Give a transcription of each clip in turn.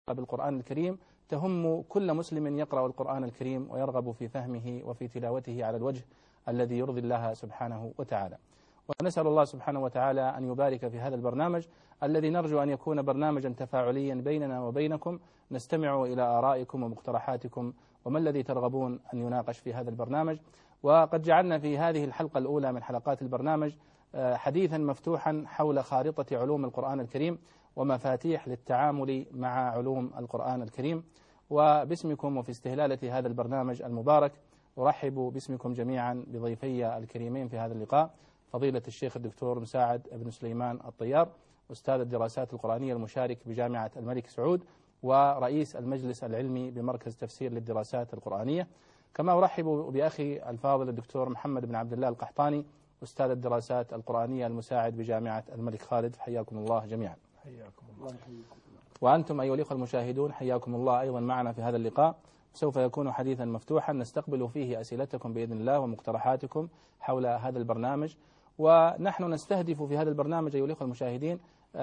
بالقرآن الكريم تهم كل مسلم يقرأ القرآن الكريم ويرغب في فهمه وفي تلاوته على الوجه الذي يرضي الله سبحانه وتعالى. ونسأل الله سبحانه وتعالى أن يبارك في هذا البرنامج الذي نرجو أن يكون برنامجا تفاعليا بيننا وبينكم، نستمع إلى آرائكم ومقترحاتكم وما الذي ترغبون أن يناقش في هذا البرنامج. وقد جعلنا في هذه الحلقة الأولى من حلقات البرنامج حديثا مفتوحا حول خارطة علوم القرآن الكريم ومفاتيح للتعامل مع علوم القرآن الكريم. وباسمكم وفي استهلالة هذا البرنامج المبارك أرحب باسمكم جميعا بضيفي الكريمين في هذا اللقاء، فضيلة الشيخ الدكتور مساعد بن سليمان الطيار، أستاذ الدراسات القرآنية المشارك بجامعة الملك سعود ورئيس المجلس العلمي بمركز تفسير للدراسات القرآنية. كما أرحب بأخي الفاضل الدكتور محمد بن عبد الله القحطاني، أستاذ الدراسات القرآنية المساعد بجامعة الملك خالد. حياكم الله جميعا. حياكم الله. وأنتم أيها الأخوة المشاهدون حياكم الله أيضا معنا في هذا اللقاء. سوف يكون حديثا مفتوحا نستقبل فيه أسئلتكم بإذن الله ومقترحاتكم حول هذا البرنامج. ونحن نستهدف في هذا البرنامج أيها الأخوة المشاهدين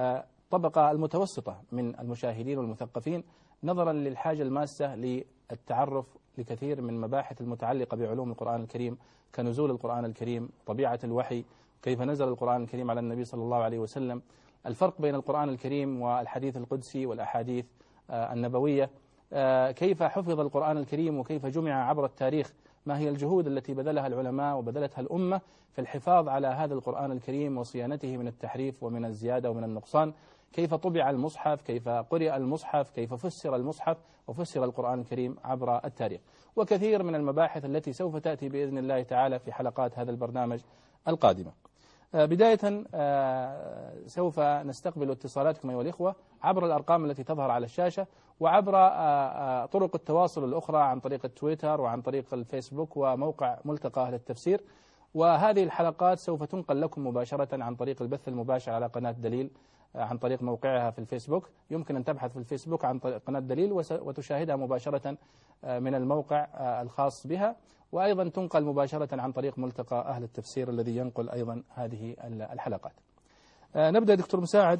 طبقة المتوسطة من المشاهدين والمثقفين، نظرا للحاجة الماسة للتعرف لكثير من مباحث المتعلقة بعلوم القرآن الكريم كنزول القرآن الكريم، طبيعة الوحي، كيف نزل القرآن الكريم على النبي صلى الله عليه وسلم، الفرق بين القرآن الكريم والحديث القدسي والأحاديث النبوية، كيف حفظ القرآن الكريم وكيف جمع عبر التاريخ، ما هي الجهود التي بذلها العلماء وبذلتها الأمة في الحفاظ على هذا القرآن الكريم وصيانته من التحريف ومن الزيادة ومن النقصان، كيف طبع المصحف، كيف قرئ المصحف، كيف فسر المصحف وفسر القرآن الكريم عبر التاريخ، وكثير من المباحث التي سوف تأتي بإذن الله تعالى في حلقات هذا البرنامج القادمة. بداية سوف نستقبل اتصالاتكم أيها الإخوة عبر الأرقام التي تظهر على الشاشة وعبر طرق التواصل الأخرى عن طريق التويتر وعن طريق الفيسبوك وموقع ملتقى أهل التفسير. وهذه الحلقات سوف تنقل لكم مباشرة عن طريق البث المباشر على قناة دليل عن طريق موقعها في الفيسبوك. يمكن أن تبحث في الفيسبوك عن طريق قناة دليل وتشاهدها مباشرة من الموقع الخاص بها، وأيضا تنقل مباشرة عن طريق ملتقى أهل التفسير الذي ينقل أيضا هذه الحلقات. نبدأ دكتور مساعد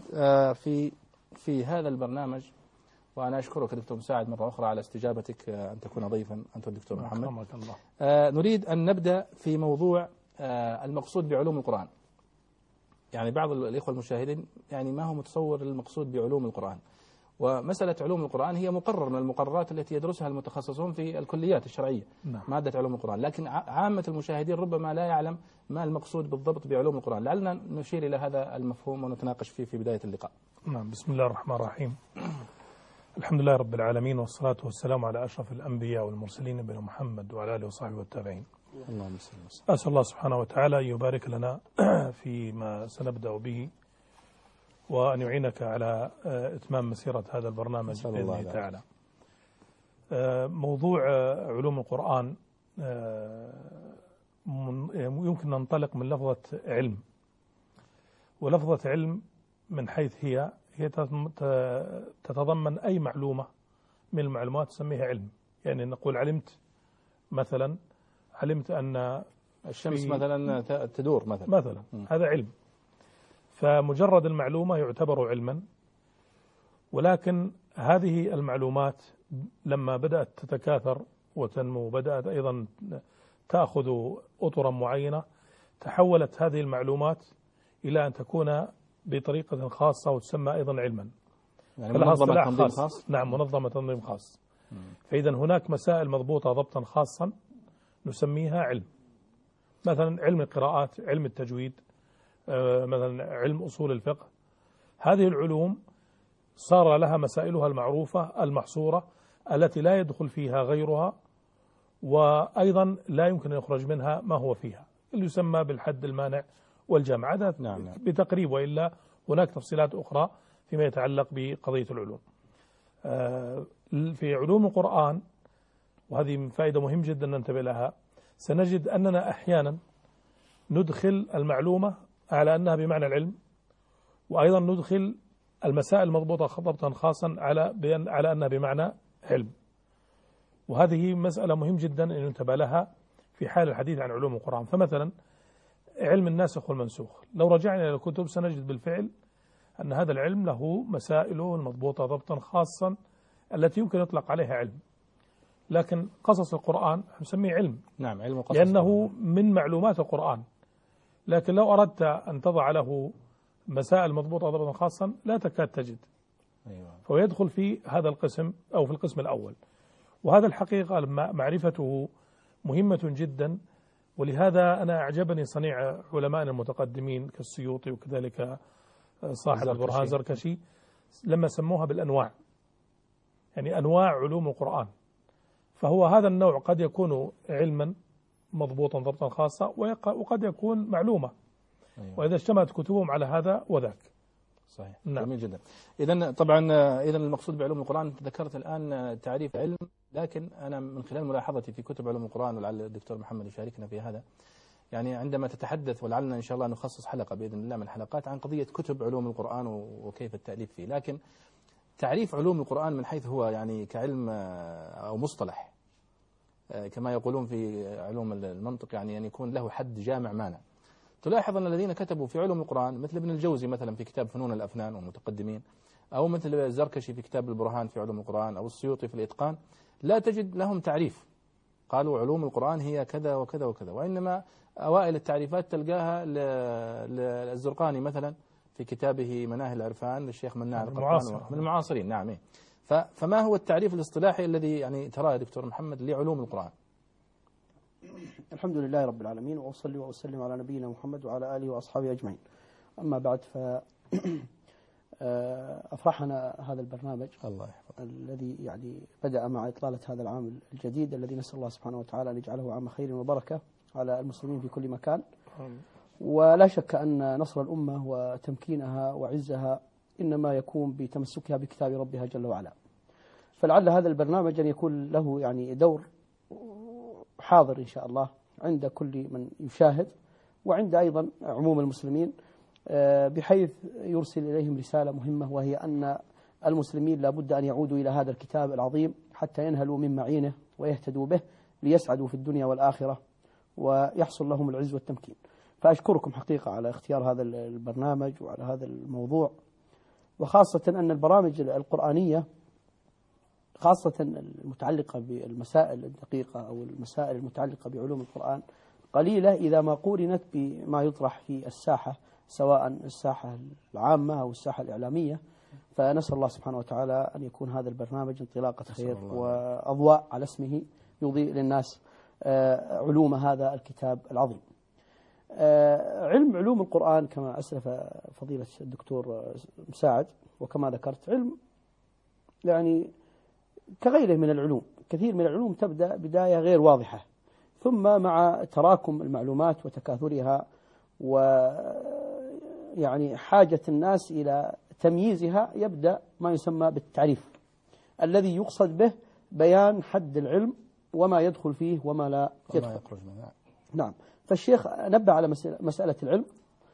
في هذا البرنامج، وأنا أشكرك دكتور مساعد مرة أخرى على استجابتك أن تكون ضيفا أنت الدكتور محمد. نريد أن نبدأ في موضوع المقصود بعلوم القرآن. يعني بعض الإخوة المشاهدين يعني ما هو متصور المقصود بعلوم القرآن، ومسألة علوم القرآن هي مقرر من المقررات التي يدرسها المتخصصون في الكليات الشرعية. نعم. مادة علوم القرآن، لكن عامة المشاهدين ربما لا يعلم ما المقصود بالضبط بعلوم القرآن. لعلنا نشير إلى هذا المفهوم ونتناقش فيه في بداية اللقاء. نعم. بسم الله الرحمن الرحيم. الحمد لله رب العالمين، والصلاة والسلام على أشرف الأنبياء والمرسلين نبينا محمد وعلى آله وصحبه والتابعين. اللهم صل وسلم. أسأل الله سبحانه وتعالى أن يبارك لنا فيما سنبدأ به، وأن يعينك على إتمام مسيرة هذا البرنامج بإذن الله تعالى. موضوع علوم القرآن يمكن أن ننطلق من لفظة علم، ولفظة علم من حيث هي تتضمن أي معلومة من المعلومات تسميها علم. يعني نقول علمت مثلا، علمت أن الشمس مثلا تدور مثلا هذا علم. فمجرد المعلومة يعتبر علما، ولكن هذه المعلومات لما بدأت تتكاثر وتنمو، بدأت أيضا تأخذ أطرا معينة، تحولت هذه المعلومات إلى أن تكون بطريقة خاصة وتسمى أيضا علما. يعني منظمة تنظيم خاص. نعم، منظمة تنظيم خاص. فإذا هناك مسائل مضبوطة ضبطا خاصا نسميها علم، مثلا علم القراءات، علم التجويد، مثلا علم أصول الفقه. هذه العلوم صار لها مسائلها المعروفة المحصورة التي لا يدخل فيها غيرها، وأيضا لا يمكن أن يخرج منها ما هو فيها، اللي يسمى بالحد المانع والجامع. هذا نعم. بتقريب، وإلا هناك تفصيلات أخرى فيما يتعلق بقضية العلوم. في علوم القرآن، وهذه فائدة مهم جدا ننتبه لها، سنجد أننا أحيانا ندخل المعلومة على أنها بمعنى العلم، وأيضا ندخل المسائل المضبوطة ضبطا خاصا على أنها بمعنى علم. وهذه مسألة مهم جدا أن ننتبه لها في حال الحديث عن علوم القرآن. فمثلا علم الناسخ والمنسوخ، لو رجعنا إلى الكتب سنجد بالفعل أن هذا العلم له مسائله المضبوطة ضبطا خاصا التي يمكن يطلق عليها علم، لكن قصص القرآن نسميه علم. نعم، علم القصص لأنه من معلومات القرآن. لكن لو أردت أن تضع له مسائل مضبوطة ضبطا خاصا لا تكاد تجد. أيوة. فهو يدخل في هذا القسم أو في القسم الأول، وهذا الحقيقة معرفته مهمة جدا. ولهذا أنا أعجبني صنيع علمائنا المتقدمين كالسيوطي وكذلك صاحب البرهان زركشي لما سموها بالأنواع، يعني أنواع علوم القرآن. فهو هذا النوع قد يكون علما مضبوطا ضبطا خاصا وقد يكون معلومة. أيوة. وإذا اجتمعت كتبهم على هذا وذاك. صحيح. نعم. جميل جدا. إذن طبعا إذا المقصود بعلوم القرآن ذكرت الآن تعريف علم، لكن أنا من خلال ملاحظتي في كتب علوم القرآن، ولعل الدكتور محمد يشاركنا في هذا، يعني عندما تتحدث، ولعلنا إن شاء الله نخصص حلقة بإذن الله من الحلقات عن قضية كتب علوم القرآن وكيف التأليف فيه، لكن تعريف علوم القرآن من حيث هو يعني كعلم أو مصطلح كما يقولون في علوم المنطق، يعني أن يكون له حد جامع مانع. تلاحظ أن الذين كتبوا في علوم القرآن مثل ابن الجوزي مثلا في كتاب فنون الأفنان والمتقدمين، أو مثل الزركشي في كتاب البرهان في علوم القرآن، أو السيوطي في الإتقان، لا تجد لهم تعريف قالوا علوم القرآن هي كذا وكذا وكذا، وإنما أوائل التعريفات تلقاها للزرقاني مثلا في كتابه مناهل العرفان للشيخ مناع القطان من المعاصرين. نعم. فما هو التعريف الاصطلاحي الذي يعني تراه دكتور محمد لعلوم القرآن؟ الحمد لله رب العالمين، وأصلي وأسلم على نبينا محمد وعلى آله وأصحابه أجمعين. أما بعد، أفرحنا هذا البرنامج الله الذي يعني بدأ مع إطلالة هذا العام الجديد الذي نسأل الله سبحانه وتعالى أن يجعله عام خير وبركة على المسلمين في كل مكان. ولا شك أن نصر الأمة وتمكينها وعزها إنما يكون بتمسكها بكتاب ربها جل وعلا. فلعل هذا البرنامج أن يكون له يعني دور حاضر إن شاء الله عند كل من يشاهد، وعند أيضا عموم المسلمين، بحيث يرسل إليهم رسالة مهمة، وهي أن المسلمين لابد أن يعودوا إلى هذا الكتاب العظيم حتى ينهلوا من معينه ويهتدوا به ليسعدوا في الدنيا والآخرة ويحصل لهم العز والتمكين. فأشكركم حقيقة على اختيار هذا البرنامج وعلى هذا الموضوع، وخاصة أن البرامج القرآنية خاصة المتعلقة بالمسائل الدقيقة أو المسائل المتعلقة بعلوم القرآن قليلة إذا ما قورنت بما يطرح في الساحة، سواء الساحة العامة أو الساحة الإعلامية. فنسأل الله سبحانه وتعالى أن يكون هذا البرنامج انطلاقة خير وأضواء على اسمه يضيء للناس علوم هذا الكتاب العظيم. علوم القرآن كما أسلف فضيلة الدكتور مساعد وكما ذكرت، علم يعني كغيره من العلوم، كثير من العلوم تبدأ بداية غير واضحة، ثم مع تراكم المعلومات وتكاثرها ويعني حاجة الناس إلى تمييزها يبدأ ما يسمى بالتعريف، الذي يقصد به بيان حد العلم وما يدخل فيه وما لا يدخل. نعم. فالشيخ نبه على مسألة العلم،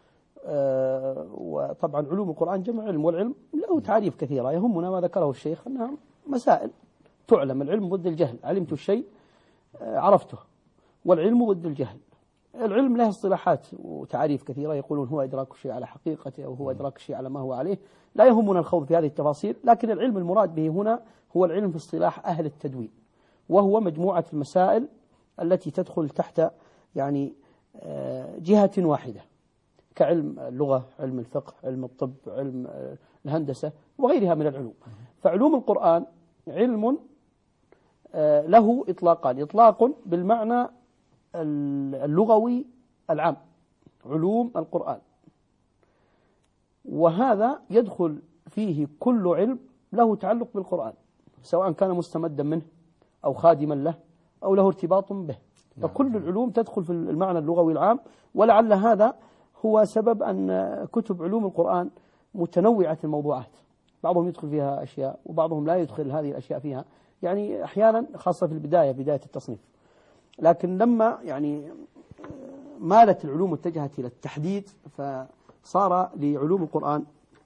وطبعا علوم القرآن جمع علم، والعلم له تعريف كثيرة. يهمنا ما ذكره الشيخ أنها مسائل تعلم. العلم ضد الجهل، علمت الشيء عرفته، والعلم ضد الجهل. العلم له اصطلاحات وتعريف كثيرة، يقولون هو إدراك الشيء على حقيقته أو هو إدراك الشيء على ما هو عليه. لا يهمنا الخوض في هذه التفاصيل، لكن العلم المراد به هنا هو العلم في اصطلاح أهل التدوين، وهو مجموعة المسائل التي تدخل تحت يعني جهة واحدة، كعلم اللغة، علم الفقه، علم الطب، علم الهندسة وغيرها من العلوم. فعلوم القرآن علم له إطلاقان: إطلاق بالمعنى اللغوي العام، علوم القرآن، وهذا يدخل فيه كل علم له تعلق بالقرآن، سواء كان مستمدا منه أو خادما له أو له ارتباط به. فكل العلوم تدخل في المعنى اللغوي العام. ولعل هذا هو سبب أن كتب علوم القرآن متنوعة الموضوعات، بعضهم يدخل فيها أشياء وبعضهم لا يدخل هذه الأشياء فيها، يعني أحيانا خاصة في بداية التصنيف. لكن لما يعني مالت العلوم اتجهت إلى التحديد، فصار لعلوم القرآن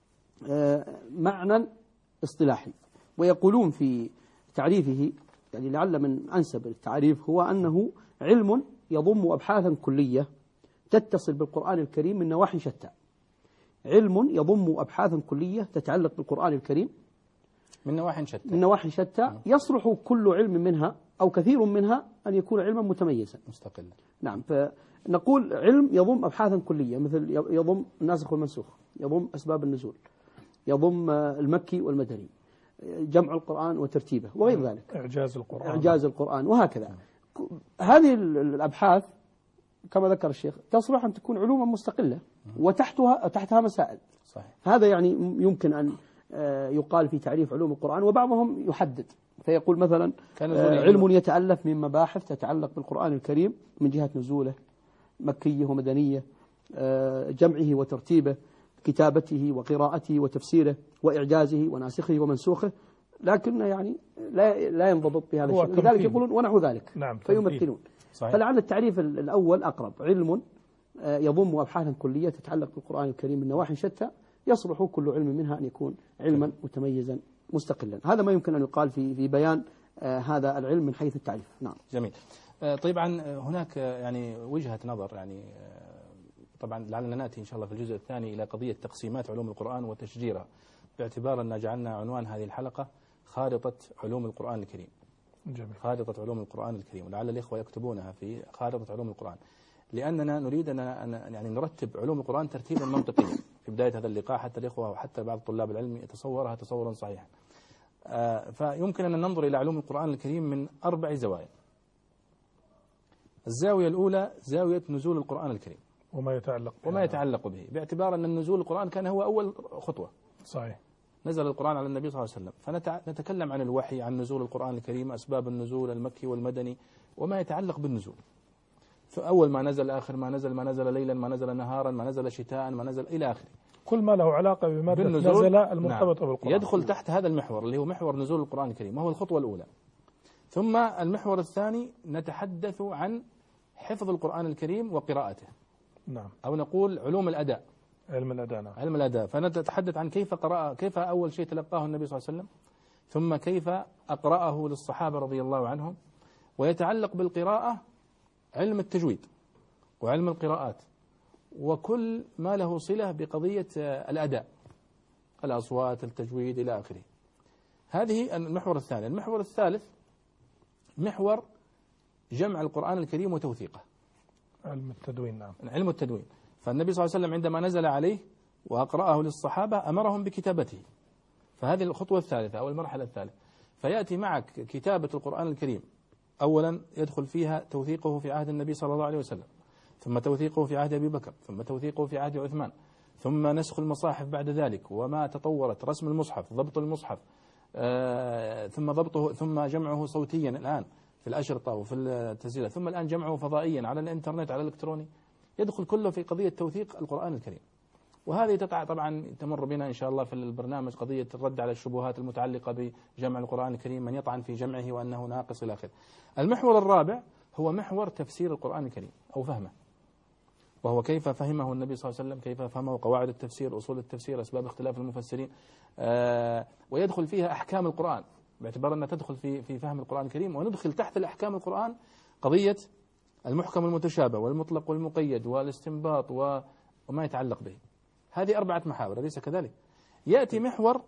معنى اصطلاحي. ويقولون في تعريفه، يعني لعل من أنسب التعريف هو أنه علم يضم أبحاثا كلية تتصل بالقرآن الكريم من نواحي شتى. علم يضم أبحاثا كلية تتعلق بالقرآن الكريم من نواحي شتى، من نواحي شتى، يصلح كل علم منها أو كثير منها أن يكون علما متميزا مستقلا. نعم. فنقول علم يضم أبحاثا كلية، مثل يضم الناسخ والمنسوخ، يضم أسباب النزول، يضم المكي والمدني، جمع القرآن وترتيبه وغير ذلك، إعجاز القرآن وهكذا. هذه الأبحاث كما ذكر الشيخ تصلح أن تكون علوما مستقلة وتحتها مسائل. صحيح. هذا يعني يمكن أن يقال في تعريف علوم القرآن، وبعضهم يحدد فيقول مثلا علم يتألف من مباحث تتعلق بالقرآن الكريم من جهة نزوله، مكية ومدنية، جمعه وترتيبه، كتابته وقراءته وتفسيره، وإعجازه وناسخه ومنسوخه، لكن يعني لا ينضبط بهذا الشيء، لذلك يقولون ونحو ذلك. نعم. فيمثلون. فلعل التعريف الأول أقرب، علم يضم أبحاثا كلية تتعلق بالقرآن الكريم من نواحي شتى، يصلح كل علم منها أن يكون علما متميزا مستقلا. هذا ما يمكن أن يقال في بيان هذا العلم من حيث التعريف. نعم. جميل. طبعا هناك يعني وجهة نظر، يعني طبعا لعلنا نأتي إن شاء الله في الجزء الثاني إلى قضية تقسيمات علوم القرآن وتشجيرها، باعتبار أن جعلنا عنوان هذه الحلقة خارطة علوم القرآن الكريم. جميل. خارطة علوم القرآن الكريم، ولعل الإخوة يكتبونها في خارطة علوم القرآن، لأننا نريد أن يعني نرتب علوم القرآن ترتيبا منطقيا في بداية هذا اللقاء، حتى الإخوة وحتى بعض طلاب العلم يتصورها تصورا صحيحا. فيمكن أن ننظر إلى علوم القرآن الكريم من 4 زوايا. الزاوية الأولى زاوية نزول القرآن الكريم وما يتعلق به، باعتبار أن النزول القرآن كان هو أول خطوة. صحيح. نزل القرآن على النبي صلى الله عليه وسلم، فنتكلم عن الوحي، عن نزول القرآن الكريم، أسباب النزول المكي والمدني وما يتعلق بالنزول. فأول ما نزل، آخر ما نزل، ما نزل ليلا، ما نزل نهارا، ما نزل شتاء، ما نزل إلى آخره، كل ما له علاقة بمادة نزل المرتبطة بالقرآن يدخل تحت هذا المحور اللي هو محور نزول القرآن الكريم، وهو الخطوة الأولى. ثم المحور الثاني نتحدث عن حفظ القرآن الكريم وقراءته. نعم. أو نقول علوم الأداء، علم الأداء. نعم. علم الأداء، فنتحدث عن كيف أول شيء تلقاه النبي صلى الله عليه وسلم، ثم كيف أقرأه للصحابة رضي الله عنهم. ويتعلق بالقراءة علم التجويد وعلم القراءات وكل ما له صلة بقضية الأداء، الأصوات، التجويد إلى آخره. هذه المحور الثاني. المحور الثالث محور جمع القرآن الكريم وتوثيقه، علم التدوين. نعم. علم التدوين. فالنبي صلى الله عليه وسلم عندما نزل عليه وأقرأه للصحابة أمرهم بكتابته، فهذه الخطوة الثالثة أو المرحلة الثالثة. فيأتي معك كتابة القرآن الكريم، أولا يدخل فيها توثيقه في عهد النبي صلى الله عليه وسلم، ثم توثيقه في عهد أبي بكر، ثم توثيقه في عهد عثمان، ثم نسخ المصاحف بعد ذلك وما تطورت، رسم المصحف، ضبط المصحف، ثم ضبطه، ثم جمعه صوتيا الآن في الأشرطة وفي التسجيلات، ثم الآن جمعه فضائيا على الإنترنت على الإلكتروني. يدخل كله في قضية توثيق القرآن الكريم. وهذه طبعا تمر بنا إن شاء الله في البرنامج قضية الرد على الشبهات المتعلقة بجمع القرآن الكريم، من يطعن في جمعه وأنه ناقص إلى آخره. المحور الرابع هو محور تفسير القرآن الكريم أو فهمه، وهو كيف فهمه النبي صلى الله عليه وسلم، كيف فهمه، قواعد التفسير، أصول التفسير، أسباب اختلاف المفسرين. ويدخل فيها أحكام القرآن، باعتبار أنها تدخل في فهم القرآن الكريم. وندخل تحت الأحكام القرآن قضية المحكم المتشابه والمطلق والمقيد والاستنباط وما يتعلق به. هذه 4 محاور، أليس كذلك؟ يأتي محور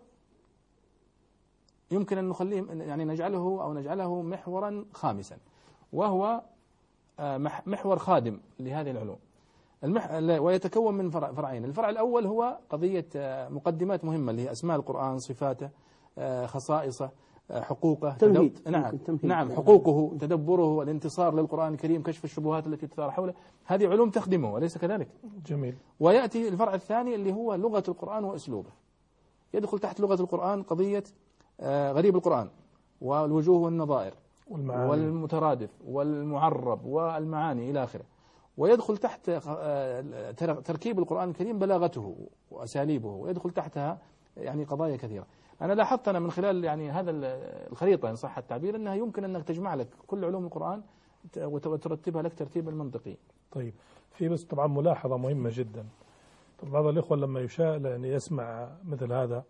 يمكن أن نخليه يعني نجعله محورا خامسا، وهو محور خادم لهذه العلوم، ويتكون من فرعين. الفرع الأول هو قضية مقدمات مهمة اللي هي أسماء القرآن، صفاته، خصائصه، حقوقه، نعم حقوقه، تدبره، الانتصار للقرآن الكريم، كشف الشبهات التي تثار حوله. هذه علوم تخدمه، أليس كذلك؟ جميل. ويأتي الفرع الثاني اللي هو لغة القرآن وأسلوبه. يدخل تحت لغة القرآن قضية غريب القرآن والوجوه والنظائر والمترادف والمعرب والمعاني إلى آخره. ويدخل تحت تركيب القرآن الكريم بلاغته وأساليبه، ويدخل تحتها يعني قضايا كثيرة. أنا لاحظت من خلال يعني هذا الخريطة إن صح التعبير أنها يمكن أنك تجمع لك كل علوم القرآن وترتبها لك ترتيبا منطقي. طيب، في بس طبعا ملاحظة مهمة جدا. طبعا بعض الإخوة لما يعني يسمع مثل هذا،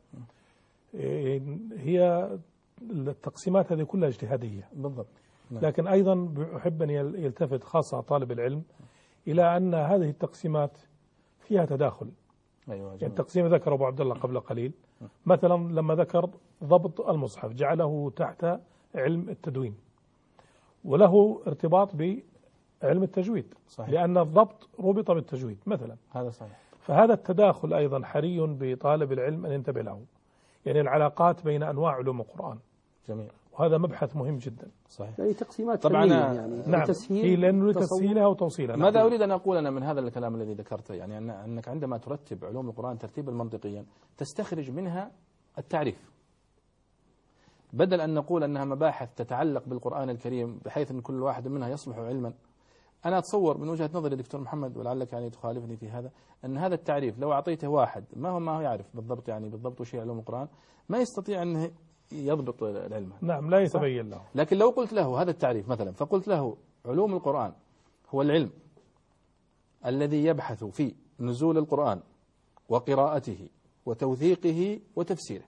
هي التقسيمات هذه كلها اجتهادية بالضبط. لكن أيضا أحب أن يلتفت خاصة طالب العلم إلى أن هذه التقسيمات فيها تداخل. أيوة. يعني التقسيم ذكر أبو عبد الله قبل قليل مثلا لما ذكر ضبط المصحف جعله تحت علم التدوين، وله ارتباط بعلم التجويد. صحيح. لأن الضبط ربط بالتجويد مثلا. هذا صحيح. فهذا التداخل أيضا حري بطالب العلم أن ينتبه له، يعني العلاقات بين أنواع علوم القرآن. جميل. وهذا مبحث مهم جدا. صحيح. يعني تقسيمات طبعا يعني نعم، تسهيل لأنه لتسهيلها وتوصيلها. ماذا أريد أن أقول أنا من هذا الكلام الذي ذكرته، يعني أنك عندما ترتب علوم القرآن ترتيبا منطقيا تستخرج منها التعريف، بدل أن نقول أنها مباحث تتعلق بالقرآن الكريم بحيث أن كل واحد منها يصلح علما. أنا أتصور من وجهة نظري دكتور محمد، ولعلك يعني تخالفني في هذا، أن هذا التعريف لو أعطيته واحد ما هو يعرف بالضبط، يعني بالضبط وش هي علوم القرآن، ما يستطيع أن يضبط العلم. نعم، لا يتبين له. لكن لو قلت له هذا التعريف مثلا، فقلت له علوم القرآن هو العلم الذي يبحث في نزول القرآن وقراءته وتوثيقه وتفسيره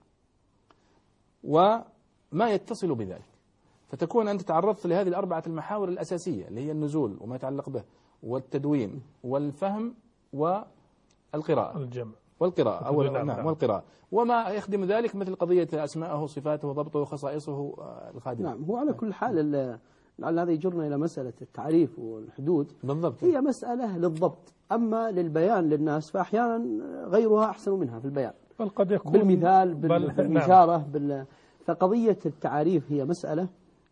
وما يتصل بذلك، فتكون أنت تعرضت لهذه الأربعة المحاور الأساسية اللي هي النزول وما يتعلق به والتدوين والفهم والقراءة الجمع والقراءة أو نعم. والقراءة وما يخدم ذلك مثل قضية أسماءه وصفاته وضبطه وخصائصه الخادمة. نعم. هو على كل حال لعل هذا يجرنا إلى مسألة التعريف والحدود. بالضبط. هي مسألة للضبط، أما للبيان للناس فأحيانا غيرها أحسن منها في البيان، بل قد يكون بالمثال بالإشارة نعم. فقضية التعاريف هي مسألة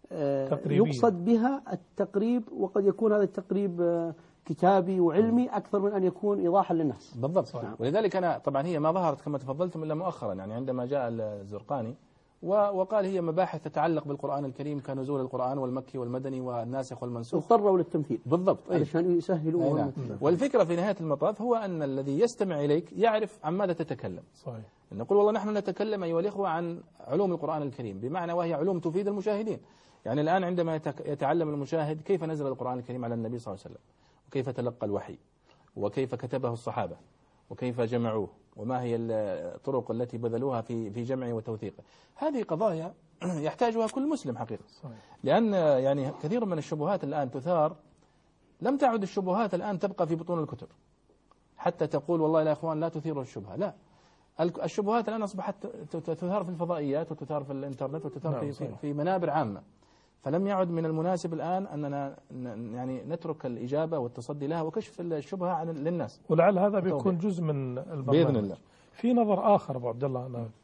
يقصد بها التقريب، وقد يكون هذا التقريب كتابي وعلمي أكثر من أن يكون إيضاحا للناس. بالضبط. نعم. ولذلك أنا طبعا هي ما ظهرت كما تفضلتم إلا مؤخرا، يعني عندما جاء الزرقاني وقال هي مباحث تتعلق بالقرآن الكريم كنزول القرآن والمكي والمدني والناسخ والمنسوخ، اضطروا للتمثيل. بالضبط. علشان يسهلوا. نعم. والفكرة في نهاية المطاف هو أن الذي يستمع إليك يعرف عن ماذا تتكلم. صحيح. نقول والله نحن نتكلم أيها الإخوة عن علوم القرآن الكريم، بمعنى وهي علوم تفيد المشاهدين. يعني الآن عندما يتعلم المشاهد كيف نزل القرآن الكريم على النبي صلى الله عليه وسلم، وكيف تلقى الوحي، وكيف كتبه الصحابة، وكيف جمعوه، وما هي الطرق التي بذلوها في جمعه وتوثيقه، هذه قضايا يحتاجها كل مسلم حقيقة. صحيح. لأن يعني كثير من الشبهات الآن تثار، لم تعد الشبهات الآن تبقى في بطون الكتب حتى تقول والله يا إخوان لا تثيروا الشبهة، لا، الشبهات الآن أصبحت تثار في الفضائيات وتثار في الإنترنت وتثار في منابر عامة، فلم يعد من المناسب الآن أننا يعني نترك الإجابة والتصدي لها وكشف الشبهة للناس. ولعل هذا بيكون جزء من البرنامج بإذن الله. في نظر آخر أبو عبد الله أنا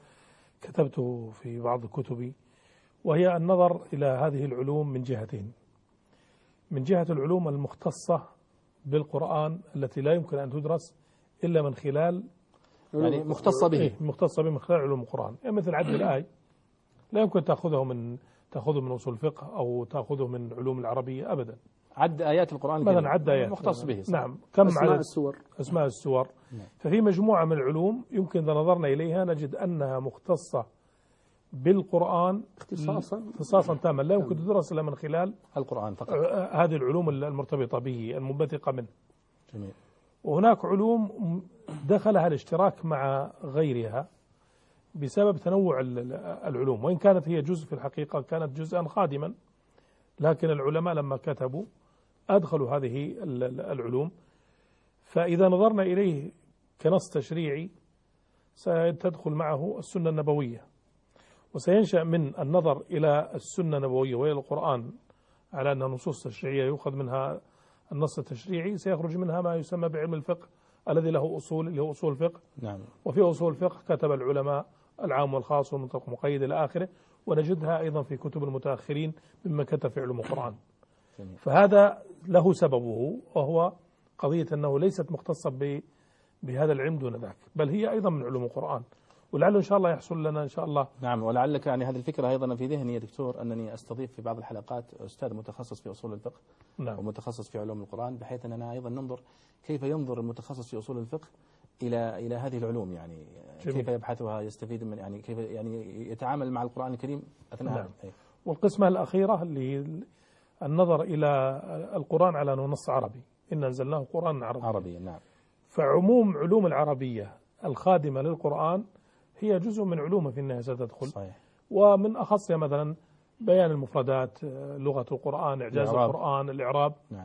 كتبته في بعض كتبي، وهي النظر إلى هذه العلوم من جهتين: من جهة العلوم المختصة بالقرآن التي لا يمكن أن تدرس إلا من خلال يعني مختصة به، مختصة به من خلال علوم القرآن، يعني مثل عد الآية لا يمكن تأخذه من أصول الفقه أو تأخذه من علوم العربية أبدا. عد آيات القرآن مثلا عد آيات مختص به. نعم. كم أسماء السور. ففي مجموعة من العلوم يمكن إذا نظرنا إليها نجد أنها مختصة بالقرآن اختصاصا تاما، لا يمكن تدرس إلا من خلال القرآن فقط، هذه العلوم المرتبطة به المنبثقة منه. جميل. وهناك علوم دخلها الاشتراك مع غيرها بسبب تنوع العلوم، وإن كانت هي جزء في الحقيقة كانت جزءا خادما، لكن العلماء لما كتبوا أدخلوا هذه العلوم. فإذا نظرنا إليه كنص تشريعي ستدخل معه السنة النبوية، وسينشأ من النظر إلى السنة النبوية وإلى القرآن على أنها نصوص تشريعية يؤخذ منها النص التشريعي، سيخرج منها ما يسمى بعلم الفقه الذي له أصول، اللي هو أصول الفقه. نعم. وفي أصول الفقه كتب العلماء العام والخاص والمطلق والمقيد إلى آخره، ونجدها أيضا في كتب المتأخرين مما كتب في علوم القرآن. فهذا له سببه، وهو قضية أنه ليست مختصة بهذا العلم دون ذاك، بل هي أيضا من علوم القرآن، ولعل إن شاء الله يحصل لنا إن شاء الله. نعم. ولعلك يعني هذه الفكرة أيضا في ذهني يا دكتور، أنني أستضيف في بعض الحلقات أستاذ متخصص في أصول الفقه. نعم. ومتخصص في علوم القرآن، بحيث أننا أيضا ننظر كيف ينظر المتخصص في أصول الفقه إلى هذه العلوم، يعني جميل. كيف يبحثها، يستفيد من، يعني كيف يعني يتعامل مع القرآن الكريم أثناء. نعم. والقسمة الأخيرة اللي النظر إلى القرآن على أنه نص عربي، إن أنزلناه قرآن عربي. نعم. فعموم علوم العربية الخادمة للقرآن هي جزء من علومه في النهاية ستدخل. صحيح. ومن أخصها مثلا بيان المفردات، لغة القرآن، إعجاز القرآن، الإعراب. نعم.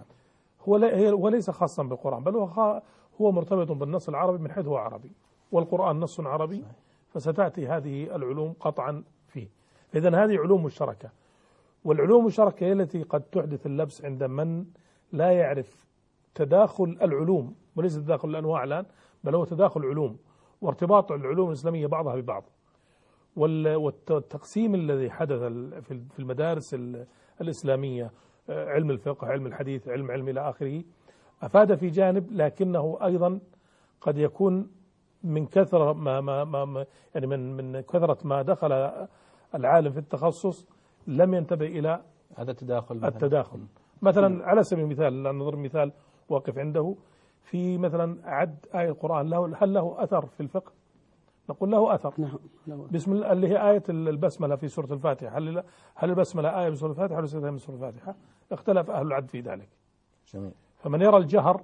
هو ليس خاصا بالقرآن، بل هو مرتبط بالنص العربي من حيث هو عربي، والقرآن نص عربي. صحيح. فستأتي هذه العلوم قطعا فيه. إذن هذه علوم مشتركة، والعلوم المشتركة هي التي قد تحدث اللبس عند من لا يعرف تداخل العلوم، وليس تداخل الأنواع الآن، بل هو تداخل علوم وارتباط العلوم الإسلامية بعضها ببعض. والتقسيم الذي حدث في المدارس الإسلامية، علم الفقه، علم الحديث، علم إلى آخره، أفاد في جانب، لكنه أيضا قد يكون من كثرة ما يعني من كثرة ما دخل العالم في التخصص لم ينتبه إلى هذا التداخل. مثلا على سبيل المثال، نضرب مثال واقف عنده في مثلا عد آية القرآن، هل له أثر في الفقه؟ نقول له أثر. نعم. بسم الله اللي هي آية البسملة في سورة الفاتحة، هل البسملة آية في سورة الفاتحة ولا آية من سورة الفاتحة؟ اختلف أهل العد في ذلك. جميل. فمن يرى الجهر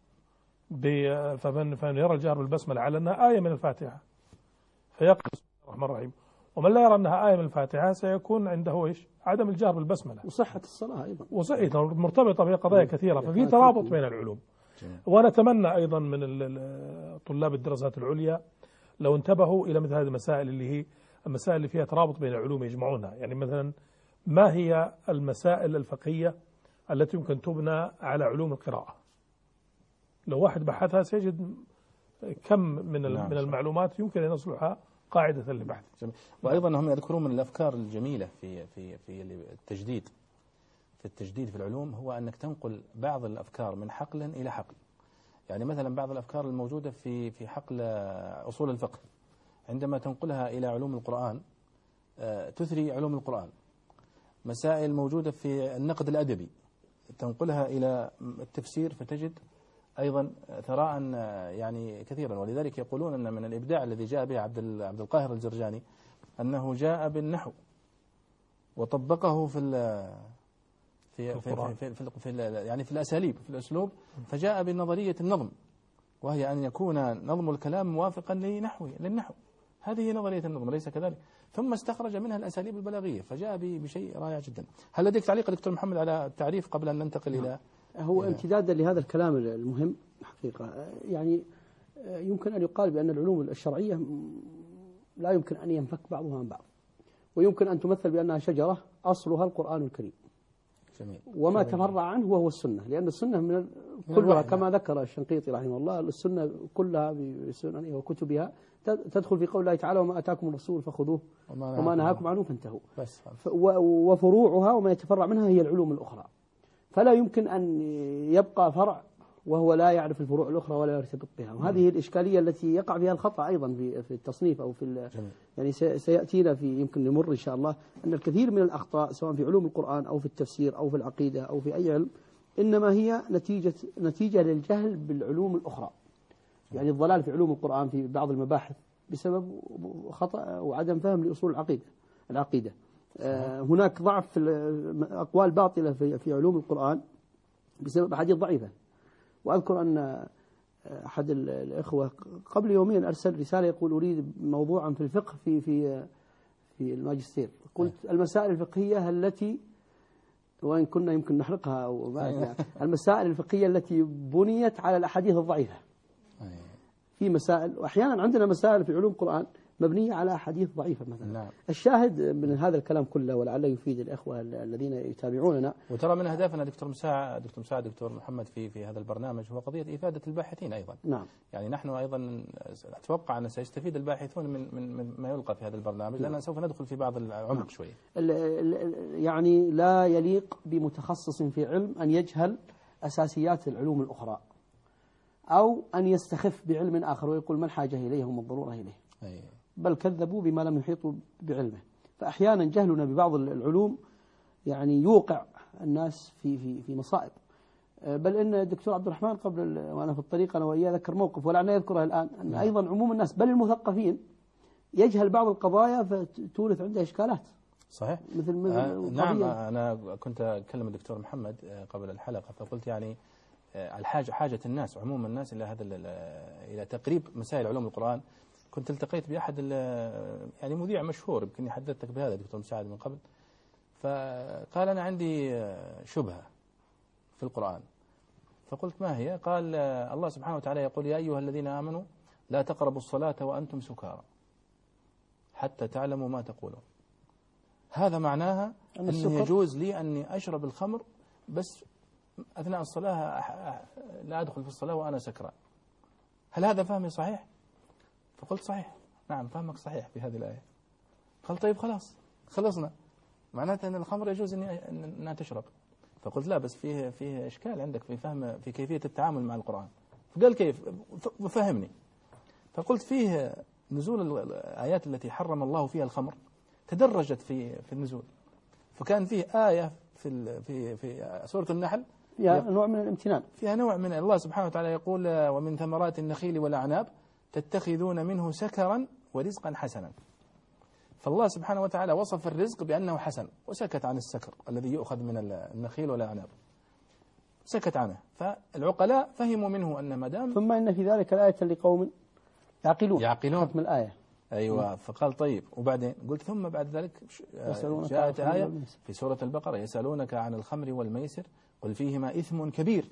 فمن يرى الجهر بالبسملة على أنها آية من الفاتحة فيقرأ بسم الله الرحمن الرحيم، ومن لا يرى أنها آية من الفاتحة سيكون عنده إيش؟ عدم الجهر بالبسملة. وصحة الصلاة أيضا مرتبطة بقضايا كثيرة، ففي ترابط بين العلوم. ونتمنى أيضا من طلاب الدراسات العليا لو انتبهوا إلى مثل هذه المسائل، اللي هي المسائل اللي فيها ترابط بين العلوم يجمعونها. يعني مثلا ما هي المسائل الفقهية التي يمكن تبنى على علوم القراءة؟ لو واحد بحثها سيجد كم من المعلومات يمكن أن يصلحها قاعدة للبحث. وأيضا هم يذكرون من الأفكار الجميلة في التجديد في العلوم، هو أنك تنقل بعض الأفكار من حقل إلى حقل. يعني مثلا بعض الأفكار الموجودة في حقل أصول الفقه عندما تنقلها إلى علوم القرآن تثري علوم القرآن. مسائل موجودة في النقد الأدبي تنقلها إلى التفسير فتجد أيضا ثراء يعني كثيرا. ولذلك يقولون أن من الإبداع الذي جاء به عبد القاهر الجرجاني أنه جاء بالنحو وطبقه يعني في الأساليب، في الأسلوب، فجاء بنظرية النظم، وهي أن يكون نظم الكلام موافقا للنحو. هذه نظرية النظم، ليس كذلك؟ ثم استخرج منها الأساليب البلاغية، فجاء بشيء رائع جدا. هل لديك تعليق دكتور محمد على التعريف قبل أن ننتقل إلى هو امتدادا لهذا الكلام المهم حقيقة؟ يعني يمكن أن يقال بأن العلوم الشرعية لا يمكن أن ينفك بعضها عن بعض، ويمكن أن تمثل بأنها شجرة أصلها القرآن الكريم. جميل. وما تفرع عنه وهو السنة، لأن السنة كلها كما ذكر الشنقيطي رحمه الله، السنة كلها بسننها وكتبها تدخل في قول الله تعالى: وما أتاكم الرسول فخذوه وما نهاكم عنه فانتهوا. وفروعها وما يتفرع منها هي العلوم الأخرى، فلا يمكن أن يبقى فرع وهو لا يعرف الفروع الأخرى ولا يرتبط بها. وهذه الإشكالية التي يقع فيها الخطأ أيضا في التصنيف أو في يعني سيأتينا يمكن نمر إن شاء الله أن الكثير من الأخطاء سواء في علوم القرآن أو في التفسير أو في العقيدة أو في أي علم إنما هي نتيجة للجهل بالعلوم الأخرى. يعني الضلال في علوم القرآن في بعض المباحث بسبب خطأ وعدم فهم لأصول العقيدة. هناك ضعف في أقوال باطلة في علوم القرآن بسبب أحاديث ضعيفة. وأذكر أن أحد الإخوة قبل يومين أرسل رسالة يقول: أريد موضوعا في الفقه في الماجستير. قلت: المسائل الفقهية التي، وإن كنا يمكن نحرقها أو المسائل الفقهية التي بنيت على الأحاديث الضعيفة. في مسائل، وأحيانا عندنا مسائل في علوم القرآن مبنية على أحاديث ضعيفة مثلا. نعم. الشاهد من هذا الكلام كله ولعله يفيد الإخوة الذين يتابعوننا. وترى من أهدافنا دكتور محمد في هذا البرنامج هو قضية إفادة الباحثين أيضا. نعم. يعني نحن أيضا أتوقع أن سيستفيد الباحثون من ما يلقى في هذا البرنامج، لأننا سوف ندخل في بعض العمق شوية. يعني لا يليق بمتخصص في علم أن يجهل أساسيات العلوم الأخرى، أو أن يستخف بعلم آخر ويقول ما الحاجة إليه وما الضرورة إليه. بل كذبوا بما لم يحيطوا بعلمه. فأحيانا جهلنا ببعض العلوم يعني يوقع الناس في مصائب. بل إن الدكتور عبد الرحمن قبل وأنا في الطريق أنا وإياه ذكر موقف ولعلنا يذكره الآن، أن أيضا عموم الناس بل المثقفين يجهل بعض القضايا فتورث عنده إشكالات. صحيح. مثل نعم. أنا كنت أكلم الدكتور محمد قبل الحلقة فقلت يعني حاجة الناس عموم الناس إلى تقريب مسائل علوم القرآن. كنت التقيت بأحد يعني مذيع مشهور، يمكن حدثتك بهذا دكتور مساعد من قبل، فقال أنا عندي شبهة في القرآن. فقلت ما هي؟ قال الله سبحانه وتعالى يقول: يا أيها الذين آمنوا لا تقربوا الصلاة وأنتم سكارى. حتى تعلموا ما تقولون. هذا معناها أن يجوز لي أني أشرب الخمر بس أثناء الصلاة لا أدخل في الصلاة وأنا سكران. هل هذا فهمي صحيح؟ فقلت صحيح، نعم فهمك صحيح في هذه الآية. قال طيب خلاص خلصنا، معناته أن الخمر يجوز أنها تشرب. فقلت لا، بس فيه إشكال عندك في فهم في كيفية التعامل مع القرآن. فقال كيف؟ فهمني. فقلت فيه نزول الآيات التي حرم الله فيها الخمر تدرجت في النزول. فكان فيه آية في سورة النحل فيها نوع من الامتنان، فيها نوع من الله سبحانه وتعالى يقول ومن ثمرات النخيل والأعناب تتخذون منه سكرا ورزقا حسنا. فالله سبحانه وتعالى وصف الرزق بأنه حسن وسكت عن السكر الذي يؤخذ من النخيل والأعناب، سكت عنه. فالعقلاء فهموا منه أن ما دام ثم إن في ذلك الآية لقوم يعقلون حكم الآية. أيوة. فقال طيب وبعدين قلت ثم بعد ذلك جاءت آية في سورة البقرة يسألونك عن الخمر والميسر قل فيهما إثم كبير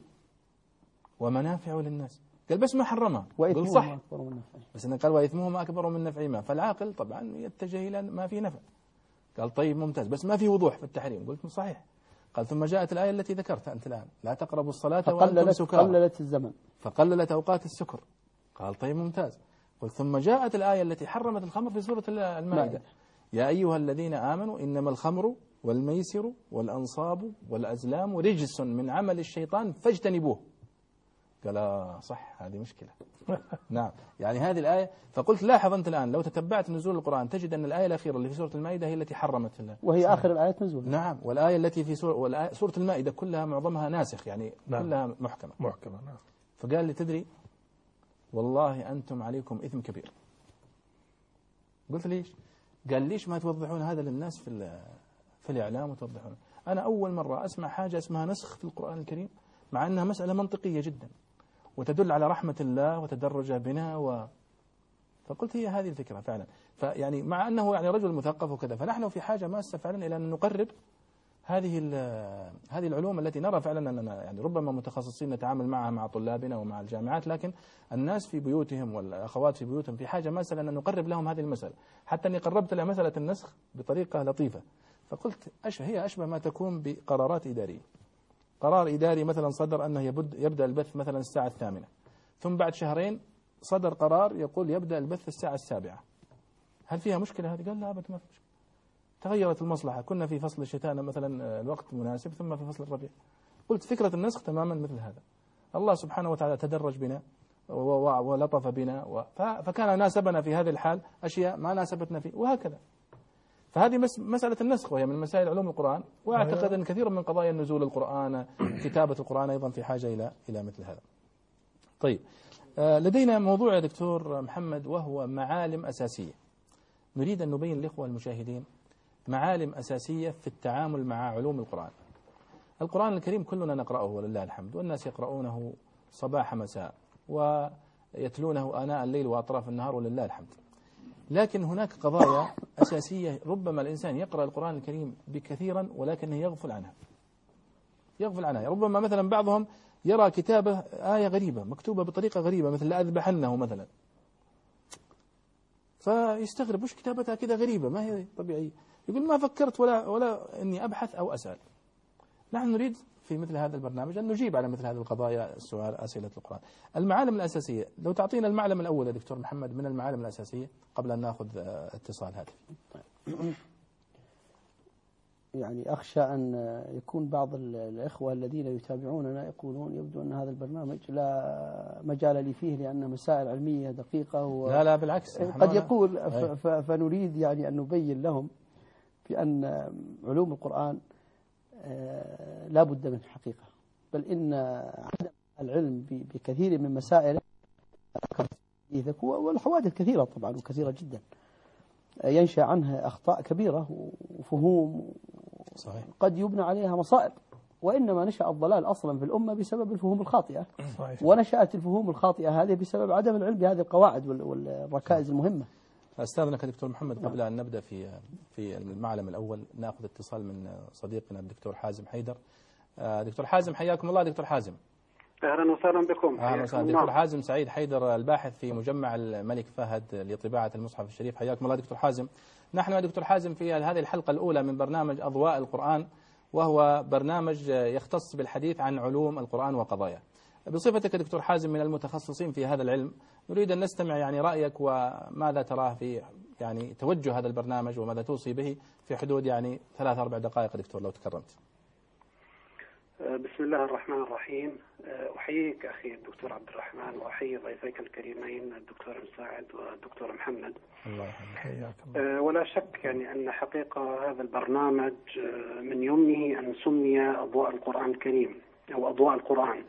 ومنافع للناس. قال بس ما حرمها. قل صح، بس إنه قال وإثمهما أكبر من نفعهما، فالعاقل طبعا يتجه إلى ما فيه نفع. قال طيب ممتاز، بس ما في وضوح في التحريم. قلت صحيح. قال ثم جاءت الآية التي ذكرتها أنت الآن لا تقربوا الصلاة وأنتم سكارى، قللت الزمن، فقللت أوقات السكر. قال طيب ممتاز. قلت ثم جاءت الآية التي حرمت الخمر في سورة المائدة يا أيها الذين آمنوا إنما الخمر والميسر والأنصاب والأزلام رجس من عمل الشيطان فاجتنبوه. قال صح، هذه مشكلة. نعم، يعني هذه الآية. فقلت لاحظ أنت الآن لو تتبعت نزول القرآن تجد أن الآية الأخيرة اللي في سورة المائدة هي التي حرمت الله، وهي آخر الآية نزول. نعم، والآية التي في سورة المائدة كلها معظمها ناسخ، يعني نعم. كلها محكمة. نعم. فقال لي تدري والله أنتم عليكم إثم كبير. قلت ليش؟ قال ليش ما توضحون هذا للناس في الإعلام وتوضحون. أنا أول مرة أسمع حاجة اسمها نسخ في القرآن الكريم، مع أنها مسألة منطقية جدا وتدل على رحمة الله وتدرج بنا فقلت هي هذه الفكرة فعلا. فيعني مع أنه يعني رجل مثقف وكذا، فنحن في حاجة ماسة فعلا إلى أن نقرب هذه العلوم التي نرى فعلا أننا يعني ربما متخصصين نتعامل معها مع طلابنا ومع الجامعات، لكن الناس في بيوتهم والأخوات في بيوتهم في حاجة ماسة أن نقرب لهم هذه المسألة. حتى أني قربت لها مسألة النسخ بطريقة لطيفة. فقلت هي أشبه ما تكون بقرارات إدارية. قرار إداري مثلا صدر أنه يبدأ البث مثلا الساعة 8، ثم بعد شهرين صدر قرار يقول يبدأ البث الساعة 7. هل فيها مشكلة هذه؟ قال لا أبدا ما في مشكلة. تغيرت المصلحة، كنا في فصل الشتاء مثلا الوقت مناسب ثم في فصل الربيع. قلت فكرة النسخ تماما مثل هذا. الله سبحانه وتعالى تدرج بنا ولطف بنا فكان ناسبنا في هذه الحال أشياء ما ناسبتنا فيه وهكذا. فهذه مسألة النسخ وهي من مسائل علوم القرآن، وأعتقد أن كثير من قضايا النزول القرآن كتابة القرآن أيضا في حاجة إلى مثل هذا. طيب لدينا موضوع يا دكتور محمد وهو معالم أساسية نريد أن نبين للإخوة المشاهدين معالم أساسية في التعامل مع علوم القرآن. القرآن الكريم كلنا نقرأه ولله الحمد، والناس يقرؤونه صباح مساء ويتلونه آناء الليل وأطراف النهار ولله الحمد. لكن هناك قضايا أساسية ربما الإنسان يقرأ القرآن الكريم بكثيرا ولكنه يغفل عنها. ربما مثلا بعضهم يرى كتابة آية غريبة مكتوبة بطريقة غريبة مثل لأذبحنه مثلا، فيستغرب وش كتابتها كذا غريبة ما هي طبيعية. يقول ما فكرت ولا أني أبحث أو أسأل. نحن نريد في مثل هذا البرنامج أن نجيب على مثل هذه القضايا أسئلة القرآن. المعالم الأساسية، لو تعطينا المعلم الأول يا دكتور محمد من المعالم الأساسية قبل أن نأخذ اتصال هاتفي. يعني أخشى أن يكون بعض الإخوة الذين يتابعوننا يقولون يبدو أن هذا البرنامج لا مجال لي فيه لأن مسائل علمية دقيقة لا بالعكس قد يقول فنريد يعني أن نبين لهم بأن علوم القرآن لا بد من حقيقة، بل إن عدم العلم بكثير من مسائل والحوادث كثيرة طبعا وكثيرة جدا ينشأ عنها أخطاء كبيرة وفهوم صحيح. قد يبنى عليها مصائب، وإنما نشأ الضلال أصلا في الأمة بسبب الفهوم الخاطئة صحيح. ونشأت الفهوم الخاطئة هذه بسبب عدم العلم بهذه القواعد والركائز المهمة. أستاذنك دكتور محمد قبل أن نبدأ في المعلم الأول نأخذ اتصال من صديقنا الدكتور حازم حيدر. دكتور حازم حياكم الله. دكتور حازم أهلا وسهلا بكم. أهلا وسهلا دكتور حازم سعيد حيدر، الباحث في مجمع الملك فهد لطباعة المصحف الشريف. حياكم الله دكتور حازم. نحن يا دكتور حازم في هذه الحلقة الأولى من برنامج أضواء القرآن، وهو برنامج يختص بالحديث عن علوم القرآن وقضاياه. بصفتك دكتور حازم من المتخصصين في هذا العلم، نريد أن نستمع يعني رأيك وماذا تراه في يعني توجه هذا البرنامج وماذا توصي به في حدود يعني 3-4 دقائق دكتور لو تكرمت. بسم الله الرحمن الرحيم. أحييك أخي الدكتور عبد الرحمن، وأحيي ضيفيك الكريمين الدكتور مساعد والدكتور محمد. الله يحييك. ولا شك يعني أن حقيقة هذا البرنامج من يمنه أن سمي أضواء القرآن الكريم أو أضواء القرآن،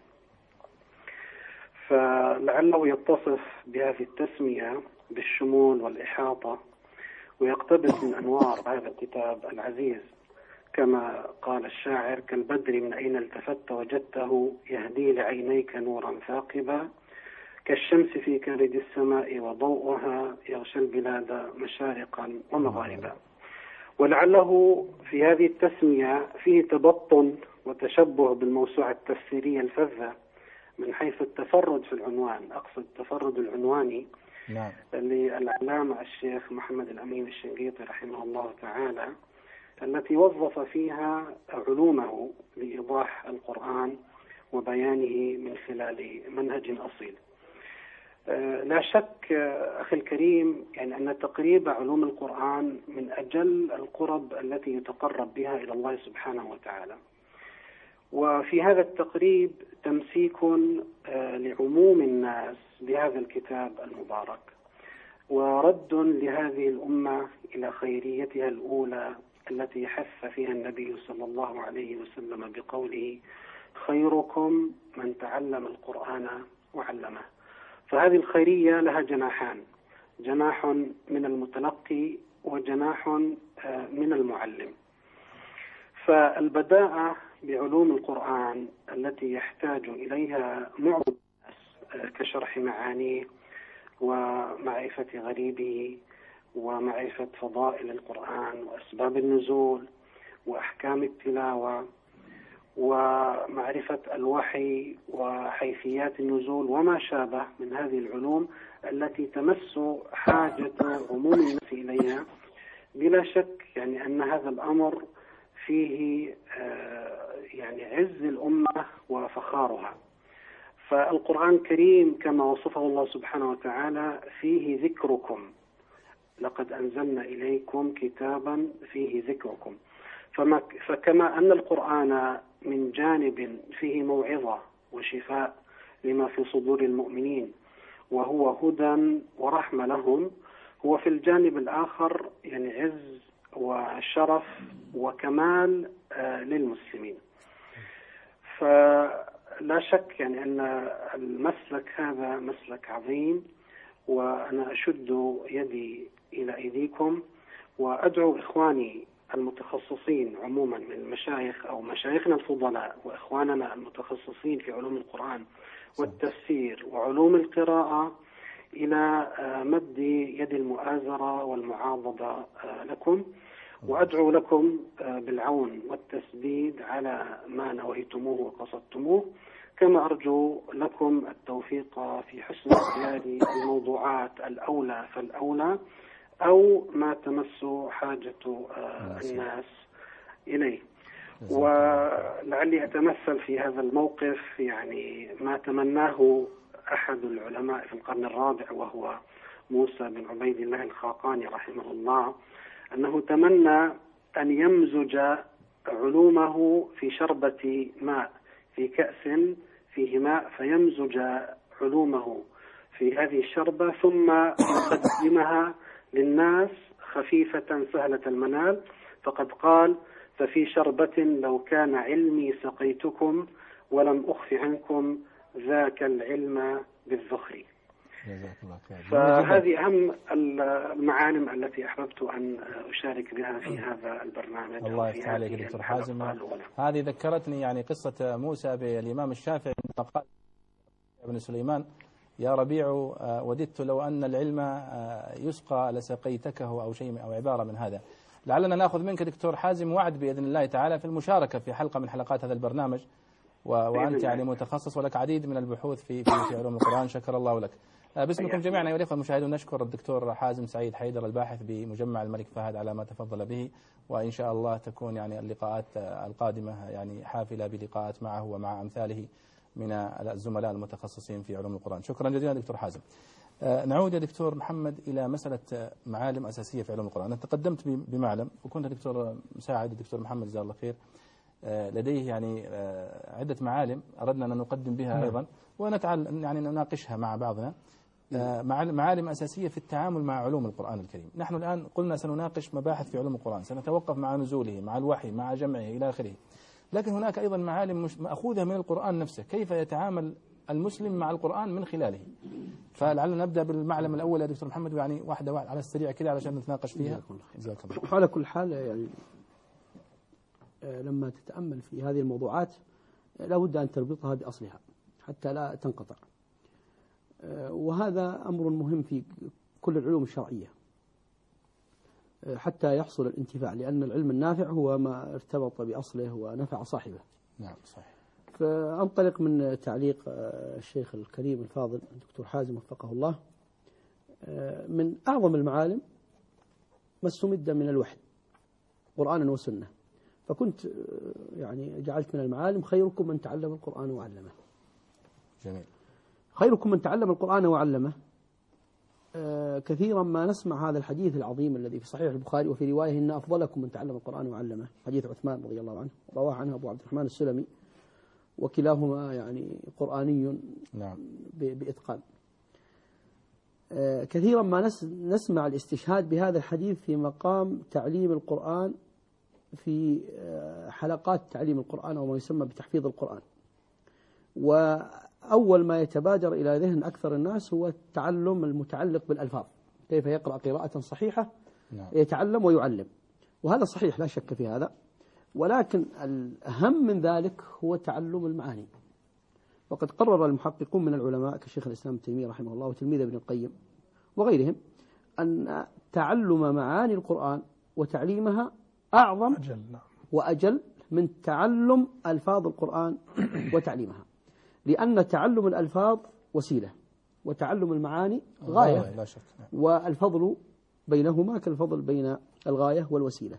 فلعله يتصف بهذه التسمية بالشمول والإحاطة، ويقتبس من أنوار هذا الكتاب العزيز، كما قال الشاعر: كالبدر من أين التفت وجدته يهدي لعينيك نورا ثاقبا، كالشمس في كبد السماء وضوءها يغشى البلاد مشارقا ومغاربا. ولعله في هذه التسمية فيه تبطن وتشبه بالموسوعة التفسيرية الفذة من حيث التفرد في العنوان، أقصد التفرد العنواني. نعم. للعلامة الشيخ محمد الأمين الشنقيطي رحمه الله تعالى، التي وظف فيها علومه لإيضاح القرآن وبيانه من خلال منهج أصيل. لا شك أخي الكريم يعني أن تقريب علوم القرآن من أجل القرب التي يتقرب بها إلى الله سبحانه وتعالى، وفي هذا التقريب تمسيك لعموم الناس بهذا الكتاب المبارك، ورد لهذه الأمة إلى خيريتها الأولى التي حث فيها النبي صلى الله عليه وسلم بقوله: خيركم من تعلم القرآن وعلمه. فهذه الخيرية لها جناحان: جناح من المتلقي وجناح من المعلم. فالبداءة بعلوم القرآن التي يحتاج إليها معظم الناس كشرح معانيه ومعرفة غريبه ومعرفة فضائل القرآن وأسباب النزول وأحكام التلاوة ومعرفة الوحي وحيثيات النزول وما شابه من هذه العلوم التي تمس حاجة عموم الناس إليها. بلا شك يعني أن هذا الأمر فيه يعني عز الأمة وفخارها. فالقرآن الكريم كما وصفه الله سبحانه وتعالى فيه ذكركم، لقد أنزلنا إليكم كتابا فيه ذكركم. فكما أن القرآن من جانب فيه موعظة وشفاء لما في صدور المؤمنين وهو هدى ورحمة لهم، هو في الجانب الآخر يعني عز وشرف وكمال للمسلمين. فلا شك يعني أن المسلك هذا مسلك عظيم، وأنا أشد يدي إلى أيديكم وأدعو إخواني المتخصصين عموما من المشايخ أو مشايخنا الفضلاء وإخواننا المتخصصين في علوم القرآن والتفسير وعلوم القراءة إلى مد يد المؤازرة والمعاضدة لكم، وأدعو لكم بالعون والتسديد على ما نويتموه وقصدتموه، كما أرجو لكم التوفيق في حسن اختيار الموضوعات الأولى فالأولى أو ما تمس حاجة الناس إليه. ولعلي أتمثل في هذا الموقف يعني ما تمناه أحد العلماء في القرن الرابع وهو موسى بن عبيد الله الخاقاني رحمه الله، أنه تمنى أن يمزج علومه في شربة ماء في كأس فيه ماء، فيمزج علومه في هذه الشربة ثم يقدمها للناس خفيفة سهلة المنال. فقد قال: ففي شربة لو كان علمي سقيتكم ولم أخف عنكم ذاك العلم بالذخر. فهذه أهم المعالم التي أحببت أن أشارك بها في هذا البرنامج. الله يفتح عليك دكتور حازم. هذه ذكرتني يعني قصة موسى بالإمام الشافعي عندما قال ابن سليمان: يا ربيع وددت لو أن العلم يسقى لسقيتكه أو شيء أو عبارة من هذا. لعلنا نأخذ منك دكتور حازم وعد بإذن الله تعالى في المشاركة في حلقة من حلقات هذا البرنامج وأنت يعني متخصص ولك عديد من البحوث في علوم القرآن، شكر الله لك. باسمكم جميعا أيها الأخوة المشاهدون نشكر الدكتور حازم سعيد حيدر الباحث بمجمع الملك فهد على ما تفضل به، وإن شاء الله تكون يعني اللقاءات القادمة يعني حافلة بلقاءات معه ومع أمثاله من الزملاء المتخصصين في علوم القرآن. شكرا جزيلا دكتور حازم. نعود يا دكتور محمد إلى مسألة معالم أساسية في علوم القرآن. أنا تقدمت بمعلم وكنت دكتور مساعد الدكتور محمد جزاه الله خير، لديه يعني عدة معالم أردنا أن نقدم بها أيضا ونتعلم يعني نناقشها مع بعضنا، معالم أساسية في التعامل مع علوم القرآن الكريم. نحن الآن قلنا سنناقش مباحث في علوم القرآن، سنتوقف مع نزوله مع الوحي مع جمعه إلى آخره، لكن هناك أيضا معالم مأخوذة من القرآن نفسه، كيف يتعامل المسلم مع القرآن من خلاله. فلعلنا نبدأ بالمعلم الأول يا دكتور محمد، يعني واحدة على السريع كده علشان نتناقش فيها. جزاك الله. على كل حال يعني لما تتأمل في هذه الموضوعات لابد أن تربطها بأصلها حتى لا تنقطع، وهذا أمر مهم في كل العلوم الشرعية حتى يحصل الانتفاع، لأن العلم النافع هو ما ارتبط بأصله ونفع صاحبه. نعم صحيح. فأنطلق من تعليق الشيخ الكريم الفاضل الدكتور حازم وفقه الله. من أعظم المعالم ما استمد من الوحي قرآنا وسنة، فكنت يعني جعلت من المعالم خيركم من تعلم القرآن وعلمه. جميل. خيركم من تعلم القرآن وعلمه. كثيرا ما نسمع هذا الحديث العظيم الذي في صحيح البخاري وفي رواية إن أفضلكم من تعلم القرآن وعلمه، حديث عثمان رضي الله عنه رواه عنه أبو عبد الرحمن السلمي، وكلاهما يعني قرآني نعم بإتقان. كثيرا ما نسمع الاستشهاد بهذا الحديث في مقام تعليم القرآن، في حلقات تعليم القرآن أو ما يسمى بتحفيظ القرآن، وأول ما يتبادر إلى ذهن أكثر الناس هو التعلم المتعلق بالألفاظ، كيف يقرأ قراءة صحيحة يتعلم ويعلم، وهذا صحيح لا شك في هذا، ولكن الأهم من ذلك هو تعلم المعاني. وقد قرر المحققون من العلماء كشيخ الإسلام ابن تيمية رحمه الله وتلميذ ابن القيم وغيرهم أن تعلم معاني القرآن وتعليمها أعظم وأجل من تعلم ألفاظ القرآن وتعليمها، لأن تعلم الألفاظ وسيلة وتعلم المعاني غاية، لا شك. والفضل بينهما كالفضل بين الغاية والوسيلة.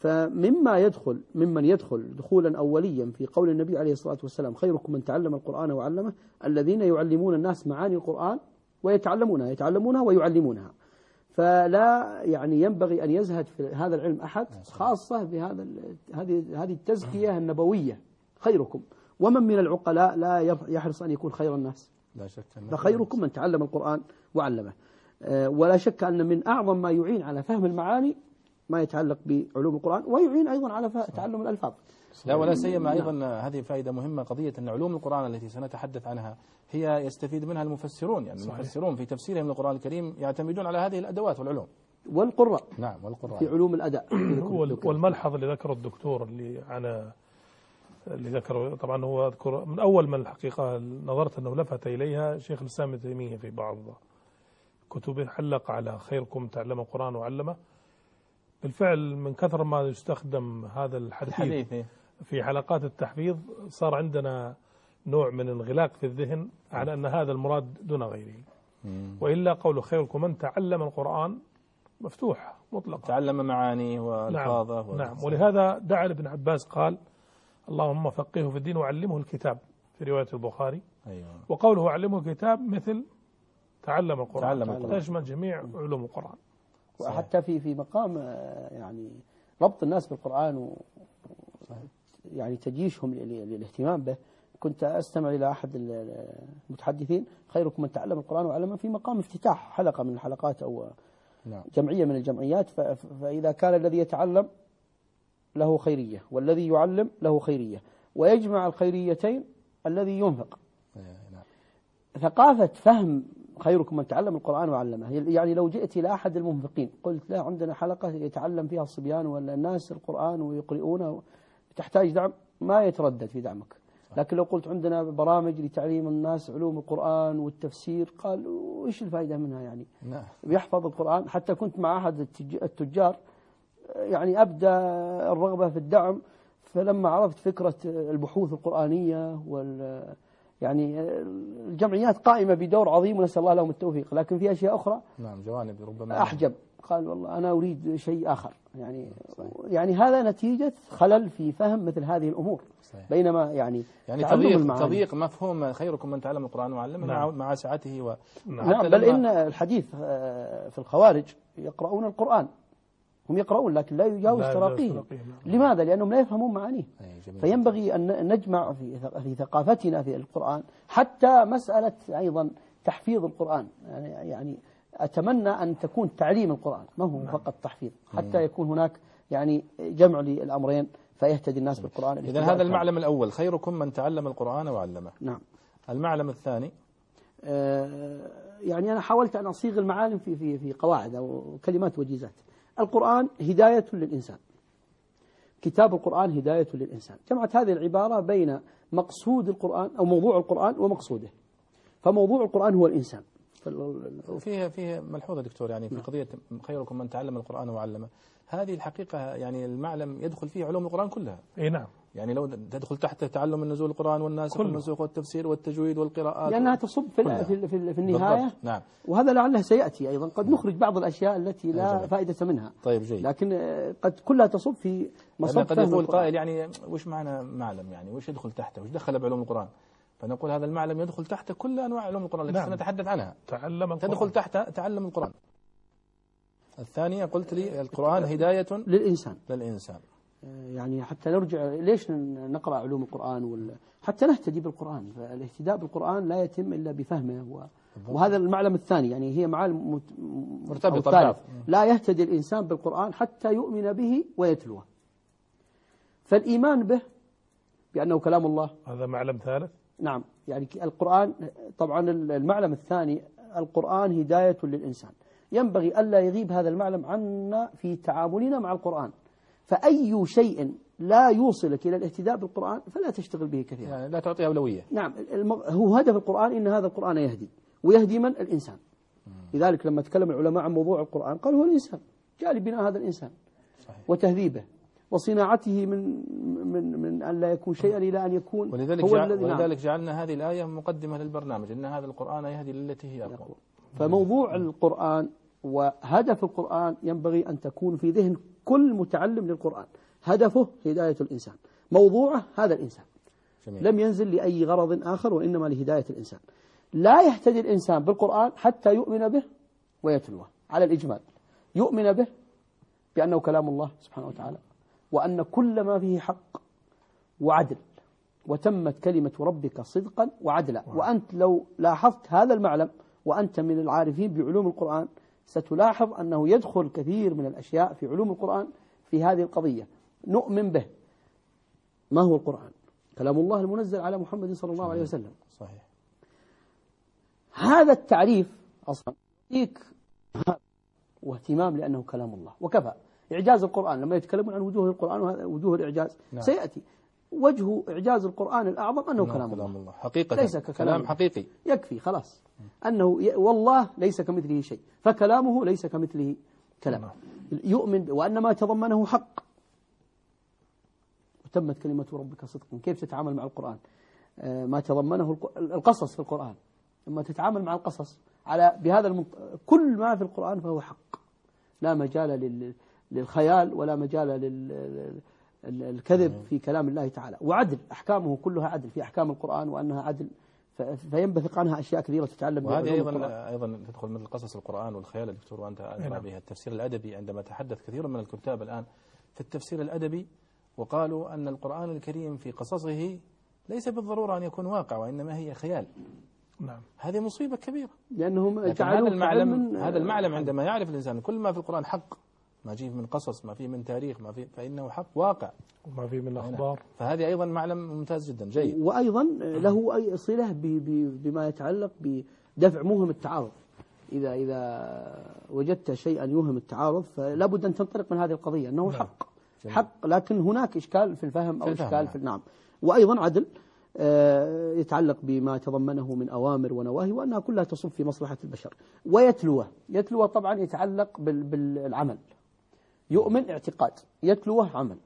ممن يدخل دخولا أوليا في قول النبي عليه الصلاة والسلام خيركم من تعلم القرآن وعلمه، الذين يعلمون الناس معاني القرآن ويتعلمونها ويعلمونها. فلا يعني ينبغي أن يزهد في هذا العلم أحد، خاصة بهذا هذه التزكية النبوية خيركم. ومن من العقلاء لا يحرص أن يكون خير الناس؟ لا شك. فخيركم من تعلم القرآن وعلمه. ولا شك أن من أعظم ما يعين على فهم المعاني ما يتعلق بعلوم القرآن، ويعين أيضا على تعلم الألفاظ. لا ولا سيما أيضا هذه فائدة مهمة، قضية أن علوم القرآن التي سنتحدث عنها هي يستفيد منها المفسرون، يعني المفسرون في تفسيرهم للقرآن الكريم يعتمدون على هذه الأدوات والعلوم. والقراء. نعم والقراء في علوم الأداء. والملحظ اللي ذكره الدكتور اللي ذكره طبعا هو أذكر من أول من الحقيقة نظرت أنه لفت إليها شيخ الإسلام ابن تيمية في بعض كتبه، حلق على خيركم تعلم القرآن وعلمه. بالفعل من كثر ما يستخدم هذا الحديث في حلقات التحفيظ صار عندنا نوع من انغلاق في الذهن على أن هذا المراد دون غيره، وإلا قول خيركم من تعلم القرآن مفتوح مطلقا، تعلم معانيه والفاظه. نعم. ولهذا دعا ابن عباس قال اللهم فقهه في الدين وعلمه الكتاب في رواية البخاري. أيوة. وقوله علمه الكتاب مثل تعلم القرآن، تشمل جميع علوم القرآن. وحتى في مقام يعني ربط الناس بالقرآن يعني تجيشهم للاهتمام به، كنت أستمع إلى أحد المتحدثين خيركم من تعلم القرآن وعلمه في مقام افتتاح حلقة من الحلقات أو جمعية من الجمعيات، فإذا كان الذي يتعلم له خيرية والذي يعلم له خيرية، ويجمع الخيريتين الذي ينفق. ثقافة فهم خيركم من تعلم القرآن وعلمه، يعني لو جئت إلى أحد المنفقين قلت لا عندنا حلقة يتعلم فيها الصبيان ولا الناس القرآن ويقرؤونه تحتاج دعم، ما يتردد في دعمك. لكن لو قلت عندنا برامج لتعليم الناس علوم القرآن والتفسير، قال وإيش الفائدة منها يعني؟ بيحفظ القرآن. حتى كنت مع أحد التجار يعني أبدى الرغبة في الدعم، فلما عرفت فكرة البحوث القرآنية يعني الجمعيات قائمة بدور عظيم ونسأل الله لهم التوفيق، لكن في أشياء أخرى نعم جوانب ربما أحجب. قال والله أنا أريد شيء آخر، يعني هذا نتيجة خلل في فهم مثل هذه الأمور. صحيح. بينما يعني تضييق مفهوم خيركم من تعلم القرآن وعلمه. نعم. مع سعته نعم. بل إن الحديث في الخوارج يقرؤون القرآن، هم يقرؤون لكن لا يجاوز تراقيهم. لماذا؟ لأنهم لا يفهمون معانيه. فينبغي أن نجمع في ثقافتنا في القرآن حتى مسألة أيضا تحفيظ القرآن. يعني أتمنى أن تكون تعليم القرآن ما هو فقط تحفيظ، حتى يكون هناك يعني جمع للأمرين فيهتدي الناس بالقرآن. إذن هذا المعلم الأول، خيركم من تعلم القرآن وعلمه. نعم. المعلم الثاني يعني أنا حاولت أن أصيغ المعالم في قواعد أو كلمات وجيزات. القرآن هداية للإنسان، كتاب القرآن هداية للإنسان. جمعت هذه العبارة بين مقصود القرآن أو موضوع القرآن ومقصوده. فموضوع القرآن هو الإنسان. فيه ملحوظة دكتور، يعني في قضية خيركم من تعلم القرآن وعلمه، هذه الحقيقة يعني المعلم يدخل فيه علوم القرآن كلها. اي نعم. يعني لو تدخل تحت تعلم النزول القرآن والناسخ والمنسوخ والتفسير والتجويد والقراءات، لأنها تصب في النهاية. نعم. وهذا لعله سيأتي أيضا، قد نخرج بعض الأشياء التي لا فائدة منها. طيب جيد. لكن قد كلها تصب في مصب. قد يقول قائل يعني وش معنى معلم، يعني وش يدخل تحته، وش دخل بعلوم القرآن؟ فنقول هذا المعلم يدخل تحت كل أنواع علوم القرآن التي سنتحدث عنها. تدخل تحت تعلم القرآن. الثانية قلت لي القرآن هداية للإنسان. يعني حتى نرجع ليش نقرأ علوم القرآن حتى نهتدي بالقرآن. فالاهتداء بالقرآن لا يتم إلا بفهمه وهذا المعلم الثاني. يعني هي معالم مرتبطة. لا يهتدي الإنسان بالقرآن حتى يؤمن به ويتلوه. فالإيمان به بأنه كلام الله هذا معلم ثالث. نعم. يعني القرآن طبعا المعلم الثاني القرآن هداية للإنسان. ينبغي ألا يغيب هذا المعلم عنا في تعاملنا مع القرآن. فأي شيء لا يوصلك إلى الاهتداء بالقرآن فلا تشتغل به كثيرا، يعني لا تعطي أولوية. نعم. هو هدف القرآن إن هذا القرآن يهدي، ويهدي من؟ الإنسان. لذلك لما تكلم العلماء عن موضوع القرآن قالوا هو الإنسان، جاء لبناء هذا الإنسان. صحيح. وتهذيبه وصناعته من أن لا يكون شيئا إلى أن يكون ولذلك جعلنا هذه الآية مقدمة للبرنامج، إن هذا القرآن يهدي للتي هي أقوم. فموضوع القرآن وهدف القرآن ينبغي أن تكون في ذهن كل متعلم للقرآن. هدفه هداية الإنسان، موضوعه هذا الإنسان. جميل. لم ينزل لأي غرض آخر وإنما لهداية الإنسان. لا يهتدي الإنسان بالقرآن حتى يؤمن به ويتلوه. على الإجمال يؤمن به بأنه كلام الله سبحانه وتعالى، وأن كل ما فيه حق وعدل، وتمت كلمة ربك صدقا وعدلا. وأنت لو لاحظت هذا المعلم وأنت من العارفين بعلوم القرآن ستلاحظ أنه يدخل كثير من الأشياء في علوم القرآن في هذه القضية. نؤمن به. ما هو القرآن؟ كلام الله المنزل على محمد صلى الله عليه وسلم. صحيح. هذا التعريف أصلا يعطيك واهتمام لأنه كلام الله وكفى. إعجاز القرآن لما يتكلمون عن وجوه القرآن ووجوه الإعجاز سيأتي. وجه إعجاز القرآن الأعظم أنه كلام الله حقيقة، ليس كلام حقيقي يكفي خلاص. أنه والله ليس كمثله شيء، فكلامه ليس كمثله كلام. يؤمن وأن ما تضمنه حق، وتمت كلمة ربك صدقا. كيف تتعامل مع القرآن؟ ما تضمنه القصص في القرآن، لما تتعامل مع القصص على بهذا كل ما في القرآن فهو حق، لا مجال للخيال ولا مجال للكذب في كلام الله تعالى. وعدل، أحكامه كلها عدل في أحكام القرآن وأنها عدل، فينبثق عنها أشياء كثيرة تتعلم. وهذه أيضا تدخل من قصص القرآن والخيال دكتور، وأنت أدرى بها. التفسير الأدبي عندما تحدث كثير من الكتاب الآن في التفسير الأدبي وقالوا أن القرآن الكريم في قصصه ليس بالضرورة أن يكون واقع، وإنما هي خيال. نعم. هذه مصيبة كبيرة. لأنهم هذا المعلم عندما يعرف الإنسان كل ما في القرآن حق، ما فيه من قصص، ما فيه من تاريخ، ما فيه، فإنه حق واقع، وما فيه من أخبار. فهذه أيضا معلم ممتاز جدا جيد. وأيضا له أي صلة بما يتعلق بدفع موهم التعارض. إذا وجدت شيئا يوهم التعارض فلا بد أن تنطلق من هذه القضية أنه حق. حق، لكن هناك إشكال في الفهم أو إشكال في نعم. وأيضا عدل يتعلق بما تضمنه من أوامر ونواهي، وأنها كلها تصب في مصلحة البشر. يتلوه طبعا يتعلق بالعمل. يؤمن اعتقاد، يتلوه عمل.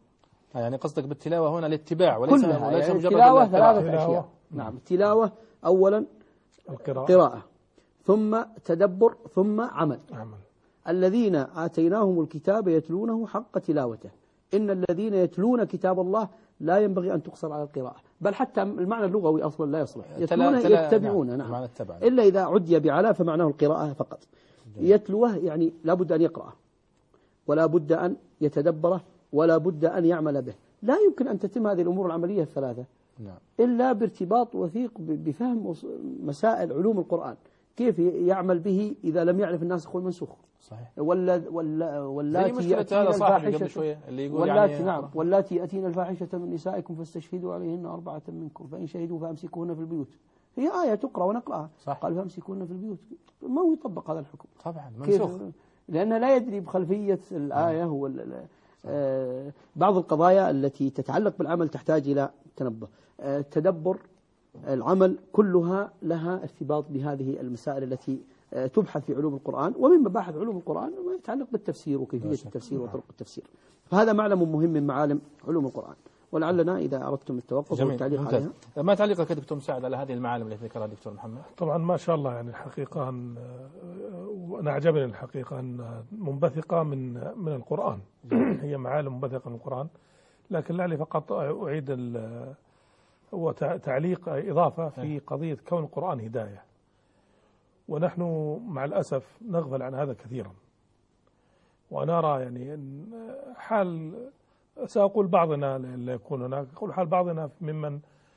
يعني قصدك بالتلاوة هنا الاتباع وليس كلها وليس يعني مجرد التلاوة القراءة. 3 أشياء. نعم، التلاوة أولا قراءة، ثم تدبر، ثم عمل. الذين آتيناهم الكتاب يتلونه حق تلاوته. إن الذين يتلون كتاب الله لا ينبغي أن تقصر على القراءة، بل حتى المعنى اللغوي أصلا لا يصلح. يتلون يتبعون. نعم. إلا إذا عدي بعلى فمعناه القراءة فقط. يتلوه يعني لا بد أن يقرأه، ولا بد أن يتدبره، ولا بد أن يعمل به. لا يمكن أن تتم هذه الأمور العملية الثلاثة إلا بارتباط وثيق بفهم مسائل علوم القرآن، كيف يعمل به إذا لم يعرف الناسخ والمنسوخ. صحيح. واللاتي يأتين الفاحشة اللي يقول واللاتي نعم واللاتي يأتين الفاحشة من نسائكم فاستشهدوا عليهن 4 منكم فإن شهدوا فأمسكوهن في البيوت. هي آية تقرأ ونقرأها. قال فأمسكوهن في البيوت. ما هو يطبق هذا الحكم؟ طبعا منسوخ، لأنه لا يدري بخلفية الآية. هو بعض القضايا التي تتعلق بالعمل تحتاج إلى تنبه. تدبر، العمل، كلها لها ارتباط بهذه المسائل التي تبحث في علوم القرآن. ومن مباحث علوم القرآن ما يتعلق بالتفسير وكيفية التفسير وطرق التفسير. فهذا معلم مهم من معالم علوم القرآن، ولعلنا إذا أردتم التوقف والتعليق عليها. ما تعليقك دكتور مساعد على هذه المعالم التي ذكرها دكتور محمد؟ طبعا ما شاء الله، يعني الحقيقة أنا أعجبني الحقيقة أن منبثقة من القرآن. هي معالم منبثقة من القرآن، لكن لعلي فقط أعيد هو تعليق إضافة في قضية كون القرآن هداية. ونحن مع الأسف نغفل عن هذا كثيرا، ونرى يعني أن حال، سأقول بعضنا لا يكون هناك، أقول حال بعضنا ممن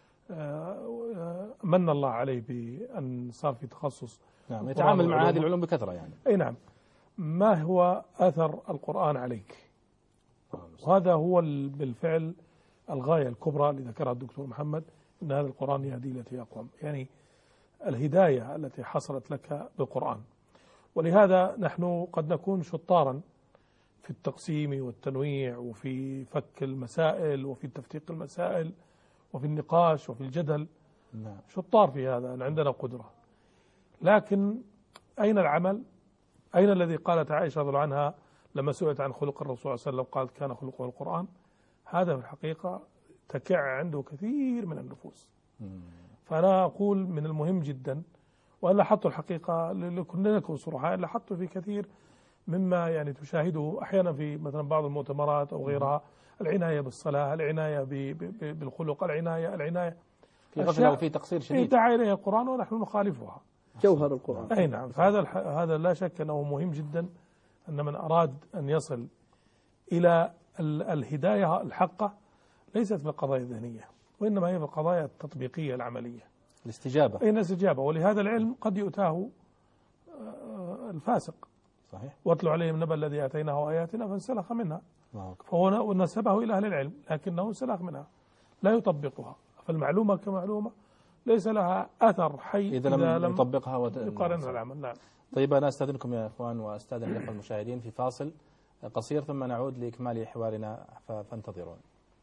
من الله عليه بأن صار في تخصص نعم يتعامل مع هذه العلوم بكثرة يعني. أي نعم. ما هو أثر القرآن عليك؟ وهذا هو بالفعل الغاية الكبرى اللي ذكرها الدكتور محمد، أن هذا القرآن يهدي التي أقوم، يعني الهداية التي حصلت لك بالقرآن. ولهذا نحن قد نكون شطارا في التقسيم والتنويع وفي فك المسائل وفي تفتيق المسائل وفي النقاش وفي الجدل. شطار في هذا، عندنا قدرة. لكن أين العمل؟ أين الذي قالت عائشة رضي الله عنها لما سئلت عن خلق الرسول صلى الله عليه وسلم قالت كان خلقه القرآن؟ هذا في الحقيقة تكع عنده كثير من النفوس. فأنا أقول من المهم جدا، وأنا لاحظت الحقيقة لكنا نكون صراحة، لاحظت في كثير مما يعني تشاهده أحيانا في مثلا بعض المؤتمرات أو غيرها، العناية بالصلاة، العناية بالخلق، العناية في غفلة وفي تقصير شديد. دعا إليها القرآن ونحن نخالفها. جوهر القرآن. أي نعم. فهذا لا شك أنه مهم جدا، أن من أراد أن يصل إلى الهداية الحقة ليست في القضايا الذهنية، وإنما هي في القضايا التطبيقية العملية، الاستجابة. أي الاستجابة. ولهذا العلم قد يؤتاه الفاسق. صحيح. واتلو عليهم نبأ الذي آتيناه آياتنا فانسلخ منها. فهو نسبه إلى أهل العلم، لكنه انسلخ منها لا يطبقها. فالمعلومة كمعلومة ليس لها أثر حي إذا لم يطبقها يقارنها العمل. نعم. طيب أنا أستأذنكم يا إخوان وأستأذن الأخوة المشاهدين في فاصل قصير ثم نعود لإكمال حوارنا، فانتظرون.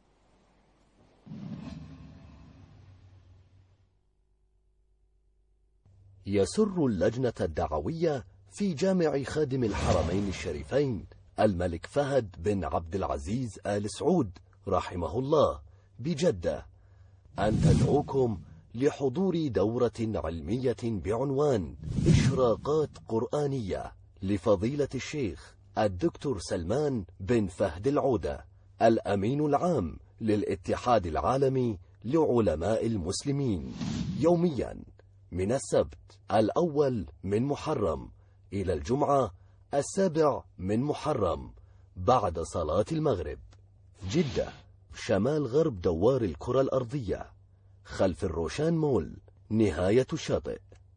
يسر اللجنة الدعوية في جامع خادم الحرمين الشريفين الملك فهد بن عبد العزيز آل سعود رحمه الله بجدة أن تدعوكم لحضور دورة علمية بعنوان إشراقات قرآنية لفضيلة الشيخ الدكتور سلمان بن فهد العودة، الأمين العام للاتحاد العالمي لعلماء المسلمين، يوميا من السبت 1 من محرم إلى الجمعة 7 من محرم بعد صلاة المغرب، جدة، شمال غرب دوار الكرة الأرضية، خلف الروشان مول، نهاية الشاطئ.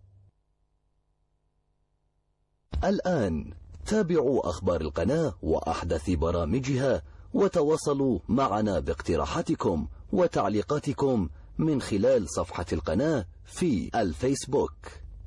الآن تابعوا أخبار القناة وأحدث برامجها، وتواصلوا معنا باقتراحاتكم وتعليقاتكم من خلال صفحة القناة في الفيسبوك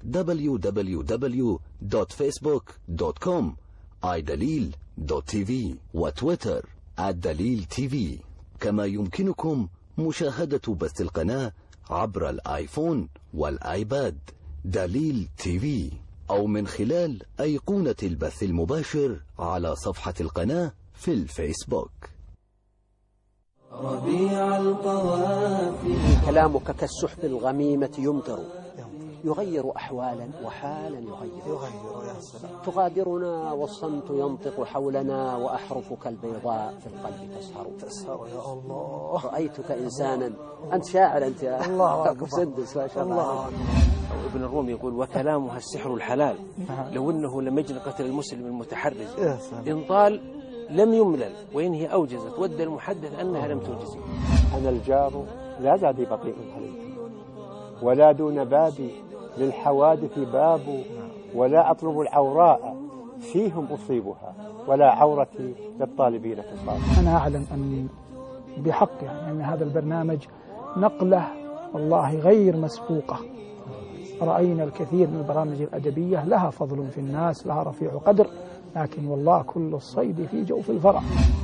www.facebook.com/idalil.tv وتويتر @daliltv. كما يمكنكم مشاهدة بث القناة عبر الآيفون والآيباد دليل تي في، أو من خلال أيقونة البث المباشر على صفحة القناة في الفيسبوك. ربيع القوافي. كلامك كالسحب الغميمة يمطر، يغير أحوالا وحالا يغير. يا سلام. تغادرنا والصمت ينطق حولنا، وأحرفك البيضاء في القلب تسهر يا الله. رأيتك إنسانا، أنت شاعر أنت يا الله أبو سدس ما شاء الله. ابن الرومي يقول وكلامها السحر الحلال، لو أنه لم يجن قتل المسلم المتحرز، إن طال لم يملل، وإن هي أوجزت ود المحدث أنها لم توجز. أنا الجار لا زادي بطيء عليكم، ولا دون بابي للحوادث باب، ولا أطلب العوراء فيهم أصيبها، ولا عورتي للطالبين تصاب. أنا أعلم أن بحق يعني أن هذا البرنامج نقلة والله غير مسبوقة. رأينا الكثير من البرامج الأدبية لها فضل في الناس، لها رفيع قدر، لكن والله كل الصيد في جوف الفرع.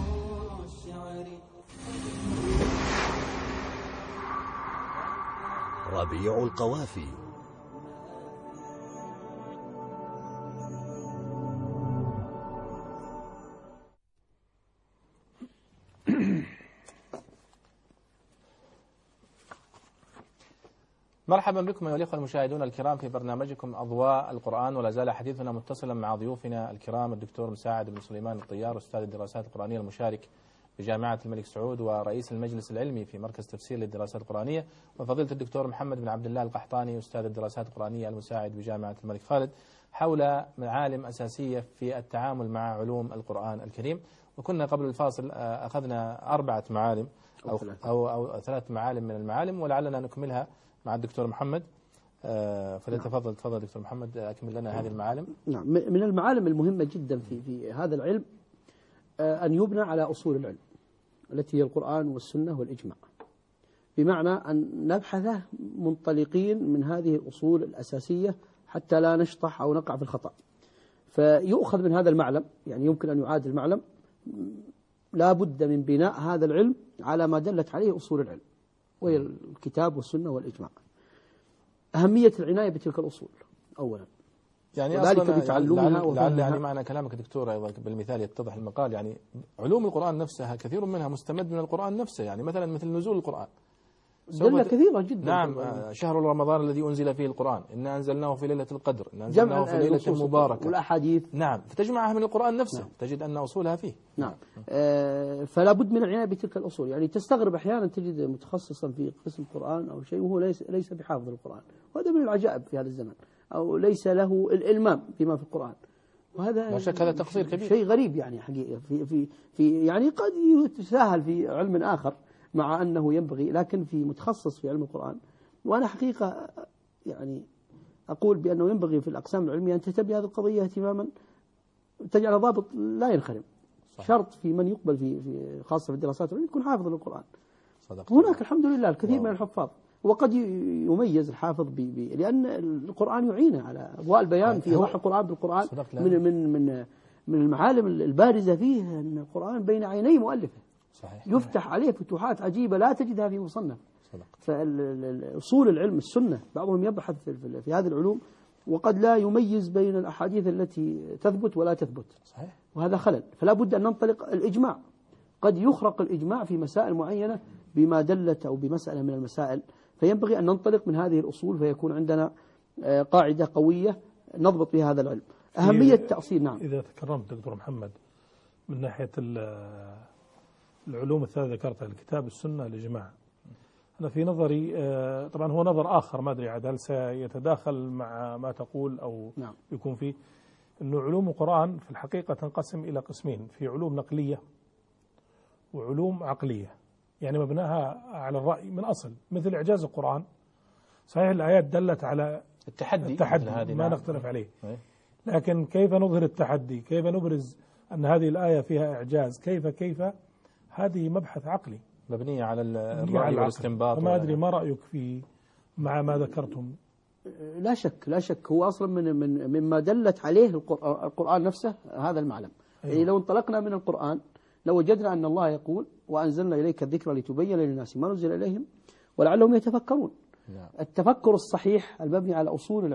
ربيع القوافي. مرحبا بكم أيها الأخوة المشاهدون الكرام في برنامجكم أضواء القرآن، ولا زال حديثنا متصلا مع ضيوفنا الكرام الدكتور مساعد بن سليمان الطيار، أستاذ الدراسات القرآنية المشارك بجامعة الملك سعود ورئيس المجلس العلمي في مركز تفسير للدراسات القرآنية، وفضيلة الدكتور محمد بن عبد الله القحطاني أستاذ الدراسات القرآنية المساعد بجامعة الملك خالد، حول معالم أساسية في التعامل مع علوم القرآن الكريم. وكنا قبل الفاصل أخذنا 4 معالم أو 3 معالم من المعالم، ولعلنا نكملها مع الدكتور محمد. فليتفضل دكتور محمد أكمل لنا هذه المعالم. نعم، من المعالم المهمة جدا في هذا العلم أن يبنى على أصول العلم التي هي القرآن والسنة والإجماع، بمعنى أن نبحثه منطلقين من هذه الأصول الأساسية حتى لا نشطح أو نقع في الخطأ. فيؤخذ من هذا المعلم، يعني يمكن أن يعاد المعلم، لا بد من بناء هذا العلم على ما دلت عليه أصول العلم، وهي الكتاب والسنة والإجماع. أهمية العناية بتلك الأصول أولا، يعني أصلا لعل يعني معنى كلامك دكتور أيضا بالمثال يتضح المقال. يعني علوم القرآن نفسها كثير منها مستمد من القرآن نفسه، يعني مثلا مثل نزول القرآن دلة كثيرة جدا. نعم، شهر رمضان الذي أنزل فيه القرآن، إنا أنزلناه في ليلة القدر، إنا أنزلناه في ليلة مباركة، والأحاديث نعم، فتجمعها من القرآن نفسه. نعم. تجد أن أصولها فيه. نعم. فلا بد من العناية بتلك الأصول. يعني تستغرب أحيانا تجد متخصصا في قسم القرآن أو شيء وهو ليس بحافظ القرآن، وهذا من العجائب في هذا الزمن، أو ليس له الإلمام بما في القرآن، وهذا لا شك هذا تقصير كبير، شيء غريب يعني حقيقة في يعني قد يتساهل في علم آخر مع أنه ينبغي، لكن في متخصص في علم القرآن. وأنا حقيقة يعني أقول بأنه ينبغي في الأقسام العلمية أن تهتم بهذه القضية اهتماما تجعل ضابط لا ينخرم. صح. شرط في من يقبل في خاصة في الدراسات العلمية يكون حافظ للقرآن. هناك الحمد لله الكثير من الحفاظ، وقد يميز الحافظ لأن القرآن يعينه على أضواء البيان في وضع القرآن بالقرآن. من المعالم البارزة فيه أن القرآن بين عيني مؤلفه. صحيح. يفتح عليه فتوحات عجيبة لا تجدها في مصنف. فالأصول العلم السنة بعضهم يبحث في هذه العلوم وقد لا يميز بين الأحاديث التي تثبت ولا تثبت. صحيح. وهذا خلل. فلا بد أن ننطلق الإجماع. قد يخرق الإجماع في مسائل معينة بما دلت أو بمسألة من المسائل، فينبغي أن ننطلق من هذه الأصول فيكون عندنا قاعدة قوية نضبط بها هذا العلم. أهمية التأصيل. نعم. إذا تكرمت دكتور محمد من ناحية العلوم الثلاثة ذكرتها، الكتاب السنة الإجماع، أنا في نظري طبعا هو نظر آخر ما أدري عاد هل سيتداخل مع ما تقول أو نعم. يكون فيه أنه علوم القرآن في الحقيقة تنقسم إلى قسمين، في علوم نقلية وعلوم عقلية، يعني مبناها على الرأي من أصل، مثل إعجاز القرآن. صحيح الآيات دلت على التحدي ما نختلف عليه، لكن كيف نظهر التحدي، كيف نبرز أن هذه الآية فيها إعجاز، كيف هذه مبحث عقلي مبنية على الرأي والاستنباط. وما أدري ما رأيك في مع ما ذكرتم. لا شك هو أصلا مما دلت عليه القرآن نفسه هذا المعلم. أيوة. يعني لو انطلقنا من القرآن لو وجدنا أن الله يقول وأنزلنا إليك الذكر لتبين للناس ما نزل إليهم ولعلهم يتفكرون. نعم. التفكر الصحيح المبني على أصول العلم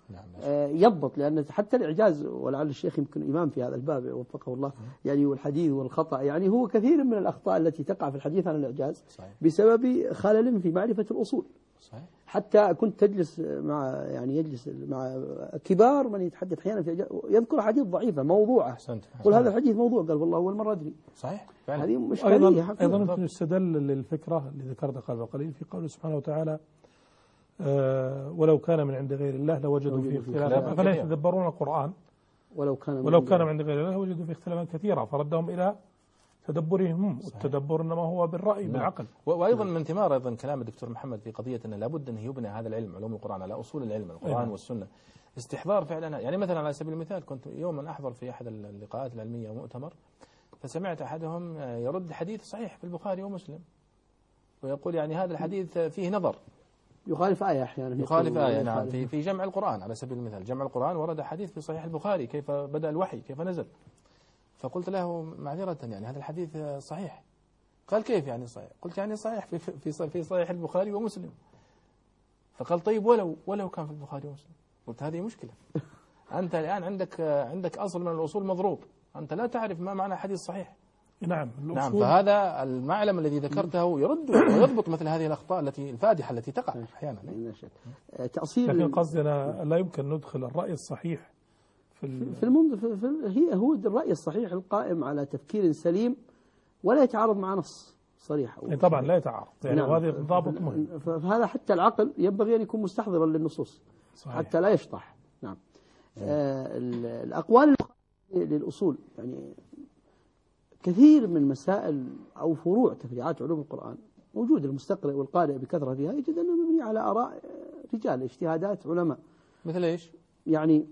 يضبط، لأن حتى الإعجاز، ولعل الشيخ يمكن إمام في هذا الباب وفقه الله، يعني والحديث والخطأ، يعني هو كثير من الأخطاء التي تقع في الحديث عن الإعجاز بسبب خلل في معرفة الأصول. صحيح. حتى كنت تجلس مع يجلس مع كبار من يتحدث أحيانا في يذكر حديث ضعيفة موضوعة، قل هذا الحديث موضوع، قال والله أول مرة أدري. صحيح. هذه مشكلة. أيضا يستدل للفكرة اللي ذكرتها قبل قليل في قوله سبحانه وتعالى ولو كان من عند غير الله لوجدوا فيه اختلافا فلا يتدبرون القرآن ولو كان من عند غير الله لوجدوا فيه اختلافا كثيرا، فردهم إلى تدبرهم، والتدبر إنما هو بالرأي بالعقل. وأيضا من ثمار أيضا كلام الدكتور محمد في قضية أن لابد أن يبنى هذا العلم علوم القرآن على أصول العلم القرآن والسنة، استحضار فعلا. يعني مثلا على سبيل المثال كنت يوما أحضر في أحد اللقاءات العلمية مؤتمر، فسمعت أحدهم يرد حديث صحيح في البخاري ومسلم، ويقول يعني هذا الحديث فيه نظر، يخالف آية أحيانا، يخالف آية نعم في جمع القرآن. على سبيل المثال جمع القرآن ورد حديث في صحيح البخاري كيف بدأ الوحي كيف نزل، فقلت له معذرة يعني هذا الحديث صحيح. قال كيف يعني صحيح؟ قلت يعني صحيح في صحيح البخاري ومسلم. فقال طيب ولو كان في البخاري ومسلم. قلت هذه مشكلة، أنت الآن عندك أصل من الأصول مضروب، أنت لا تعرف ما معنى حديث صحيح. نعم. فهذا المعلم الذي ذكرته يرد ويضبط مثل هذه الأخطاء الفادحة التي تقع أحيانا. لكن قصدنا لا يمكن ندخل الرأي الصحيح هو الرأي الصحيح القائم على تفكير سليم ولا يتعارض مع نص صريح. طبعا لا يتعارض، يعني وهذا ضابط مهم. فهذا حتى العقل ينبغي أن يكون مستحضرا للنصوص صحيح. حتى لا يشطح. نعم. الأقوال للأصول، يعني كثير من مسائل أو فروع تفريعات علوم القرآن موجود، المستقرئ والقارئ بكثرة فيها يجد أنه مبني على آراء رجال، اجتهادات علماء. مثل إيش؟ يعني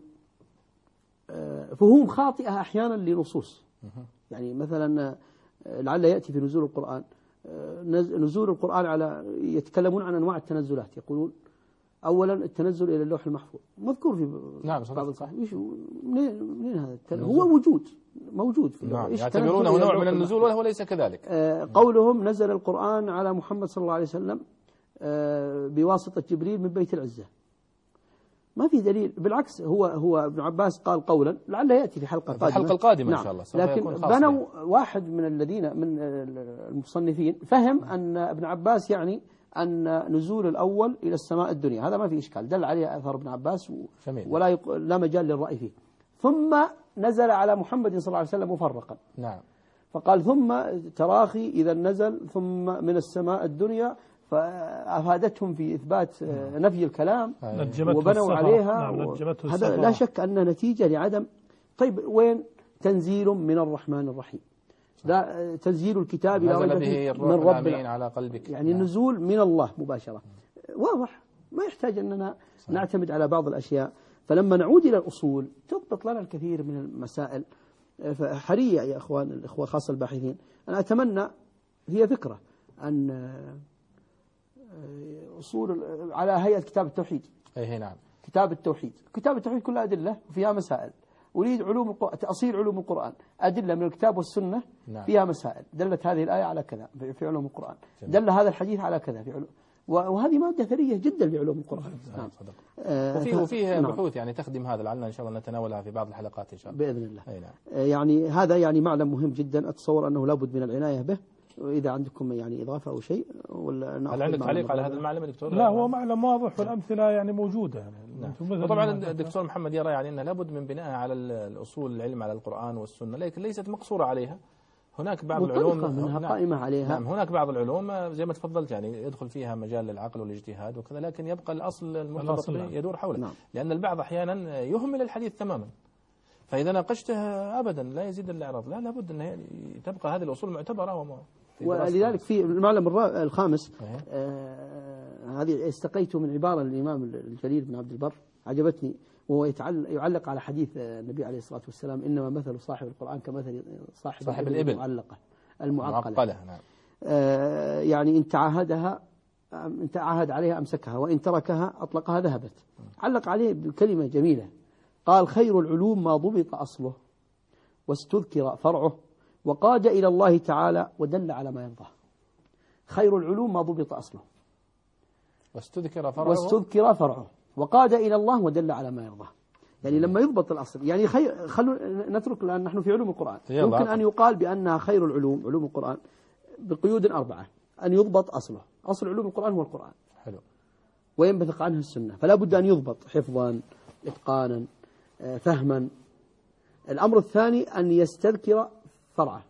فهوم خاطئة أحيانا لنصوص. يعني مثلا لعل يأتي في نزول القرآن، نزول القرآن على يتكلمون عن أنواع التنزلات، يقولون أولا التنزل إلى اللوح المحفوظ مذكور في بعض الصحيح. منين هذا؟ هو موجود في نعم. يعتبرونه نوع من النزول وهو ليس كذلك. قولهم نزل القرآن على محمد صلى الله عليه وسلم بواسطة جبريل من بيت العزة، ما في دليل، بالعكس هو ابن عباس قال قولا لعله يأتي في الحلقة القادمة نعم. إن شاء الله. لكن بنوا واحد من الذين من المصنفين فهم أن ابن عباس يعني أن نزول الأول إلى السماء الدنيا، هذا ما في إشكال، دل عليه أثر ابن عباس ولا لا مجال للرأي فيه. ثم نزل على محمد صلى الله عليه وسلم مفرقا. نعم. فقال ثم تراخي إذا نزل ثم من السماء الدنيا، فأفادتهم في إثبات نفي الكلام وبنوا عليها. هذا لا شك أن نتيجة لعدم. طيب وين تنزيل من الرحمن الرحيم؟ لا تنزيل الكتاب من رب العالمين على قلبك، يعني النزول من الله مباشرة، واضح، ما يحتاج أننا نعتمد على بعض الأشياء. فلما نعود إلى الأصول تضبط لنا الكثير من المسائل. فحرية يا أخوان الإخوة خاصة الباحثين، أنا أتمنى، هي فكرة أن أصول على هيئة كتاب التوحيد. أي نعم. كتاب التوحيد كلها أدلة وفيها مسائل. أريد تأصيل علوم القرآن، أدلة من الكتاب والسنة نعم. فيها مسائل، دلت هذه الآية على كذا في علوم القرآن، دل هذا الحديث على كذا في علوم، وهذه مادة ثرية جدا لعلوم القرآن. نعم. وفيه بحوث يعني تخدم هذا، لعلنا إن شاء الله نتناولها في بعض الحلقات إن شاء الله بإذن الله. نعم. يعني هذا يعني معلم مهم جدا، أتصور أنه لابد من العناية به. وإذا عندكم يعني إضافة أو شيء ولا هل عندك تعليق على هذا المعلم دكتور؟ لا، هو معلم واضح والأمثلة يعني موجودة يعني. نعم. وطبعا الدكتور محمد يرى يعني أنه لابد من بناء على الأصول العلم على القرآن والسنة، لكن ليست مقصورة عليها. هناك بعض العلوم منها قائمة عليها. نعم. هناك بعض العلوم زي ما تفضلت يعني يدخل فيها مجال للعقل والاجتهاد وكذا، لكن يبقى الأصل المرتبط يدور حوله. نعم. لأن البعض أحيانا يهمل الحديث تماما، فإذا ناقشته أبدا لا يزيد الإعراض. لا، لابد أن تبقى هذه الأصول معتبرة. ولذلك في المعلم الخامس هذه استقيته من عبارة الإمام الجليل بن عبد البر عجبتني، وهو يعلق على حديث النبي عليه الصلاة والسلام إنما مثل صاحب القرآن كمثل صاحب الإبل المعقلة. نعم. يعني إن تعاهد عليها أمسكها وإن تركها أطلقها ذهبت. علق عليه بكلمة جميلة، قال خير العلوم ما ضبط أصله واستذكر فرعه وقاد إلى الله تعالى ودل على ما يرضاه. خير العلوم ما ضبط أصله واستذكر فرعه وقاد إلى الله ودل على ما يرضاه. يعني لما يضبط الأصل، يعني خلونا نترك الآن نحن في علوم القرآن، يمكن أن يقال بأنها خير العلوم علوم القرآن بقيود 4: أن يضبط أصله، أصل علوم القرآن هو القرآن، حلو، وينبثق عنه السنة، فلا بد أن يضبط حفظا إتقانا فهما. الأمر الثاني أن يستذكر فرعه،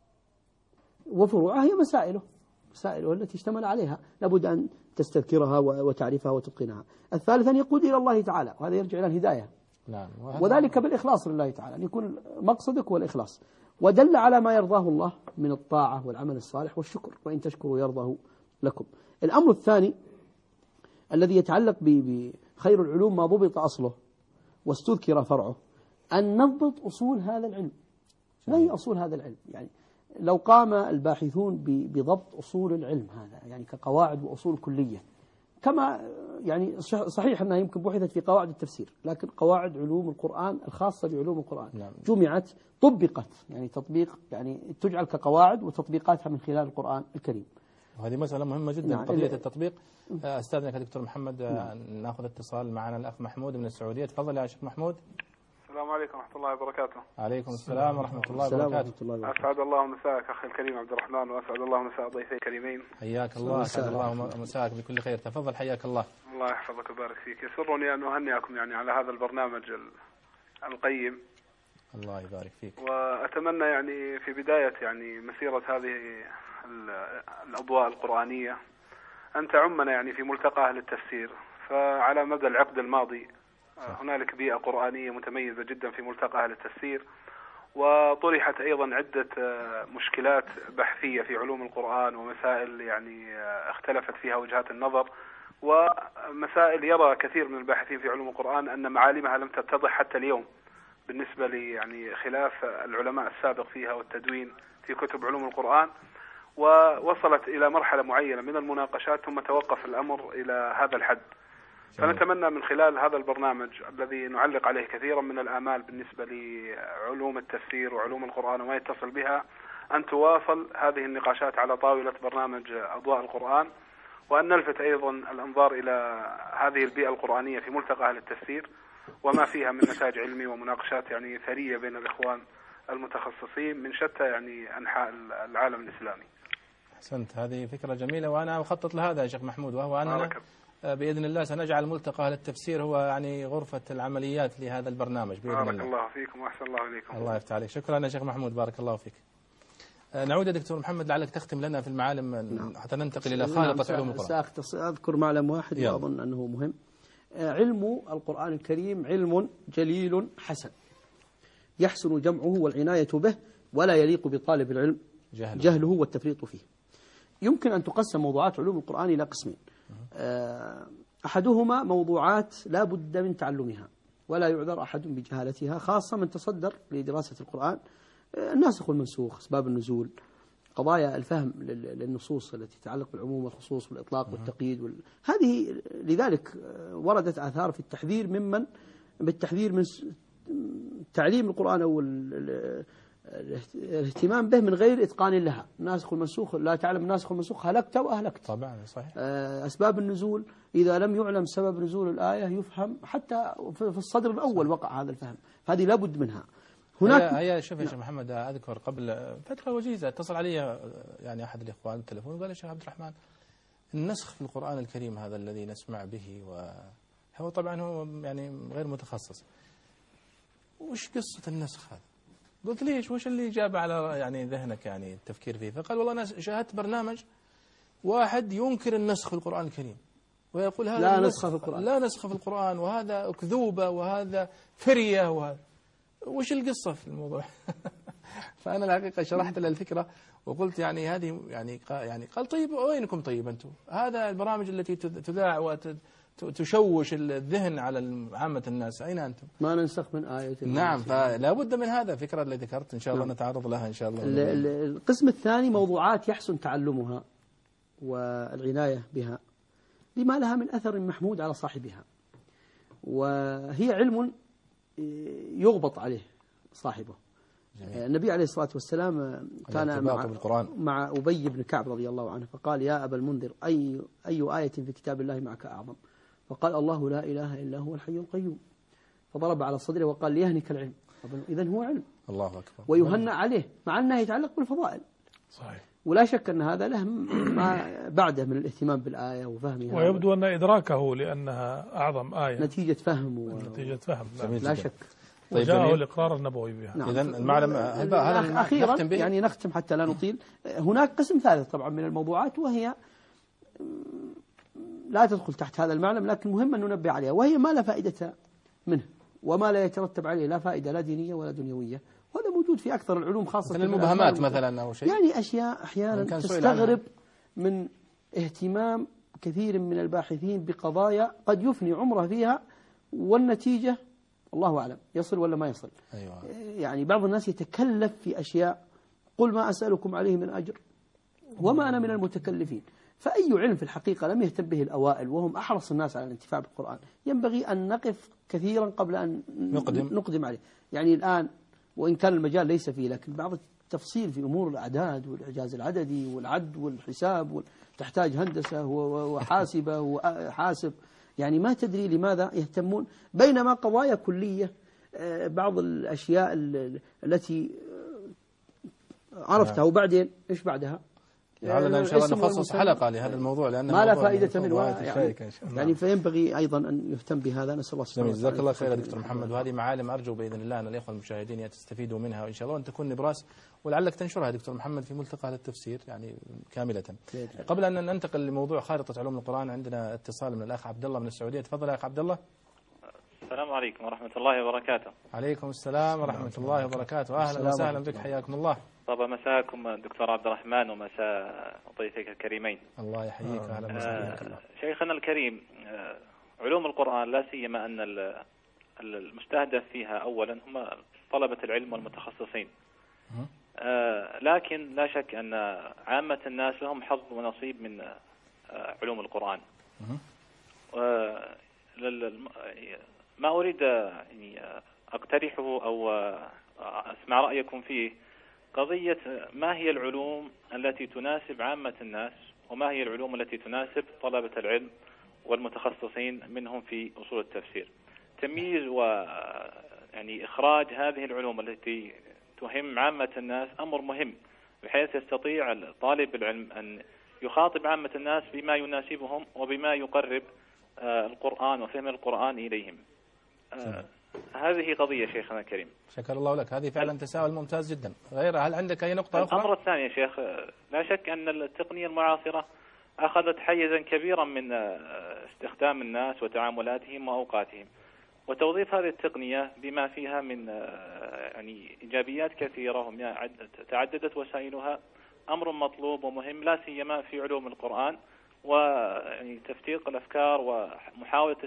وفروعه هي مسائله التي اشتمل عليها، لابد أن تستذكرها وتعرفها وتتقنها. الثالث أن يقود إلى الله تعالى، وهذا يرجع إلى الهداية، نعم، وذلك بالإخلاص لله تعالى، أن يكون مقصدك هو الإخلاص، ودل على ما يرضاه الله من الطاعة والعمل الصالح والشكر، وإن تشكروا يرضاه لكم. الأمر الثاني الذي يتعلق بخير العلوم ما ضبط أصله واستذكر فرعه، أن نضبط أصول هذا العلم. ما هي أصول هذا العلم؟ يعني لو قام الباحثون بضبط أصول العلم هذا، يعني كقواعد وأصول كلية، كما يعني صحيح أنها يمكن بحثت في قواعد التفسير، لكن قواعد علوم القرآن الخاصة بعلوم القرآن جمعت طبقت، يعني تطبيق، يعني تجعل كقواعد وتطبيقاتها من خلال القرآن الكريم. وهذه مسألة مهمة جدا، قضية التطبيق. أستاذنك يا دكتور محمد ناخذ اتصال معنا الأخ محمود من السعودية. تفضل يا شيخ محمود. السلام عليكم ورحمة الله وبركاته. عليكم السلام ورحمة الله وبركاته. أسعد الله مساءك أخي الكريم عبد الرحمن، وأسعد الله مساء ضيفي الكريمين. حياك الله، أسعد الله مساءك بكل خير. تفضل حياك الله. الله يحفظك ويبارك فيك. يسرني أن أهنئكم يعني على هذا البرنامج القيم. الله يبارك فيك. وأتمنى يعني في بداية يعني مسيرة هذه الأضواء القرآنية أن تعمنا يعني في ملتقى أهل التفسير. فعلى مدى العقد الماضي هنالك بيئة قرآنية متميزة جدا في ملتقى أهل التفسير، وطرحت أيضا عدة مشكلات بحثية في علوم القرآن، ومسائل يعني اختلفت فيها وجهات النظر، ومسائل يرى كثير من الباحثين في علوم القرآن أن معالمها لم تتضح حتى اليوم بالنسبة لي يعني خلاف العلماء السابق فيها والتدوين في كتب علوم القرآن. ووصلت إلى مرحلة معينة من المناقشات ثم توقف الأمر إلى هذا الحد. فنتمنى من خلال هذا البرنامج الذي نعلق عليه كثيرا من الآمال بالنسبة لعلوم التفسير وعلوم القرآن وما يتصل بها، أن تواصل هذه النقاشات على طاولة برنامج أضواء القرآن، وأن نلفت أيضا الأنظار إلى هذه البيئة القرآنية في ملتقى أهل التفسير وما فيها من نتاج علمي ومناقشات يعني ثرية بين الإخوان المتخصصين من شتى يعني أنحاء العالم الإسلامي. أحسنت، هذه فكرة جميلة وأنا أخطط لهذا يا شيخ محمود، وهو أننا بإذن الله سنجعل ملتقى أهل التفسير هو يعني غرفة العمليات لهذا البرنامج بإذن الله. بارك الله فيكم وأحسن الله إليكم. الله يفتح عليك. شكرا يا شيخ محمود، بارك الله فيك. نعود يا دكتور محمد لعلك تختم لنا في المعالم حتى ننتقل إلى خالطة علوم القرآن. سأذكر معلم واحد وأظن أنه مهم. علم القرآن الكريم علم جليل حسن يحسن جمعه والعناية به، ولا يليق بطالب العلم جهله والتفريط فيه. يمكن أن تقسم موضوعات علوم القرآن إلى قسمين. أحدهما موضوعات لا بد من تعلمها ولا يعذر أحد بجهالتها، خاصة من تصدر لدراسة القرآن، الناسخ والمنسوخ، أسباب النزول، قضايا الفهم للنصوص التي تتعلق بالعموم والخصوص والإطلاق والتقييد هذه. لذلك وردت آثار في التحذير بالتحذير من تعليم القرآن أو الاهتمام به من غير إتقان لها. الناسخ والمنسوخ، لا تعلم الناسخ والمنسوخ هلكت وأهلكت. طبعا صحيح. أسباب النزول، إذا لم يعلم سبب نزول الآية يفهم حتى في الصدر الأول وقع هذا الفهم، هذه لا بد منها. هناك هي شوف يا شيخ محمد، أذكر قبل فترة وجيزة اتصل علي يعني أحد الإخوان بالتليفون وقال يا شيخ عبد الرحمن، النسخ في القرآن الكريم هذا الذي نسمع به، وهو طبعا هو يعني غير متخصص، وش قصة النسخ هذا؟ قلت ليش وش اللي جاب على يعني ذهنك يعني التفكير فيه؟ فقال والله أنا شاهدت برنامج واحد ينكر النسخ في القرآن الكريم ويقول هذا لا نسخ في القرآن، لا نسخ في القرآن، وهذا أكذوبة وهذا فرية، وهذا وش القصة في الموضوع؟ فأنا الحقيقة شرحت له الفكرة وقلت يعني هذه يعني قال طيب وينكم طيب أنتم؟ هذا البرامج التي تذاع وتشوش الذهن على عامة الناس، أين أنتم؟ ما ننسخ من آية. نعم، فلا بد من هذا الفكرة اللي ذكرت، إن شاء الله نتعرض لها إن شاء الله. القسم الثاني موضوعات يحسن تعلمها والعناية بها لما لها من أثر محمود على صاحبها، وهي علم يغبط عليه صاحبه. النبي عليه الصلاة والسلام كان مع أبي بن كعب رضي الله عنه، فقال يا أبا المنذر أي آية في كتاب الله معك أعظم؟ وقال الله لا إله إلا هو الحي القيوم، فضرب على صدره وقال ليهنك العلم. إذن هو علم الله أكبر، ويهنأ عليه مع أنه يتعلق بالفضائل. صحيح. ولا شك أن هذا له ما بعده من الاهتمام بالآية وفهمها، ويبدو أن إدراكه لأنها أعظم آية نتيجة فهم نتيجة فهم. لا شك. طيب وجاءه الإقرار النبوي بها. نعم. إذن المعلم هذا أخيرا يعني نختم حتى لا نطيل. هناك قسم ثالث طبعا من الموضوعات وهي لا تدخل تحت هذا المعلم، لكن مهم أن ننبه عليها، وهي ما لا فائدة منه وما لا يترتب عليه لا فائدة لا دينية ولا دنيوية، وهذا موجود في أكثر العلوم خاصة المبهمات مثلا أو شيء، يعني أشياء أحيانا تستغرب من اهتمام كثير من الباحثين بقضايا قد يفني عمره فيها والنتيجة الله أعلم يصل ولا ما يصل. أيوة. يعني بعض الناس يتكلف في أشياء قل ما أسألكم عليه من أجر وما أنا من المتكلفين. فأي علم في الحقيقة لم يهتم به الأوائل وهم أحرص الناس على الانتفاع بالقرآن ينبغي أن نقف كثيرا قبل أن نقدم عليه. يعني الآن وإن كان المجال ليس فيه، لكن بعض التفصيل في أمور الأعداد والإعجاز العددي والعد والحساب تحتاج هندسة وحاسبة وحاسب، يعني ما تدري لماذا يهتمون، بينما قضايا كلية بعض الأشياء التي عرفتها وبعدين إيش بعدها لعلنا إن شاء الله نخصص حلقة لهذا الموضوع لأنه ما لا فائدة منه يعني فينبغي أيضا أن يهتم بهذا. نسأل الله سبحانه وتعالى. جزاك الله خير يا دكتور محمد، وهذه معالم أرجو بإذن الله أن الإخوة المشاهدين يستفيدوا منها وإن شاء الله أن تكون نبراس ولعلك تنشرها دكتور محمد في ملتقى التفسير يعني كاملة. قبل أن ننتقل لموضوع خارطة علوم القرآن عندنا اتصال من الأخ عبد الله من السعودية. تفضل يا أخ عبد الله. السلام عليكم ورحمة الله وبركاته. عليكم السلام ورحمة الله وبركاته، أهلا وسهلا بك، حياكم الله. طاب مساكم الدكتور عبد الرحمن ومساء ضيفك الكريمين. الله يحييك، أهلا وسهلا. شيخنا الكريم، علوم القرآن لا سيما أن المستهدف فيها أولا هم طلبة العلم والمتخصصين، لكن لا شك أن عامة الناس لهم حظ ونصيب من علوم القرآن. ما أريد يعني أقترحه أو أسمع رأيكم فيه قضية ما هي العلوم التي تناسب عامة الناس وما هي العلوم التي تناسب طلبة العلم والمتخصصين منهم في أصول التفسير. تمييز يعني إخراج هذه العلوم التي تهم عامة الناس أمر مهم بحيث يستطيع طالب العلم أن يخاطب عامة الناس بما يناسبهم وبما يقرب القرآن وفهم القرآن إليهم. هذه قضية شيخنا الكريم. شكر الله لك، هذه فعلا تساؤل ممتاز جدا. غيرها هل عندك أي نقطة أخرى؟ الأمر الثاني شيخ، لا شك أن التقنية المعاصرة أخذت حيزا كبيرا من استخدام الناس وتعاملاتهم وأوقاتهم، وتوظيف هذه التقنية بما فيها من يعني إيجابيات كثيرة تعددت وسائلها أمر مطلوب ومهم لا سيما في علوم القرآن، ويعني تفتيق الأفكار ومحاولة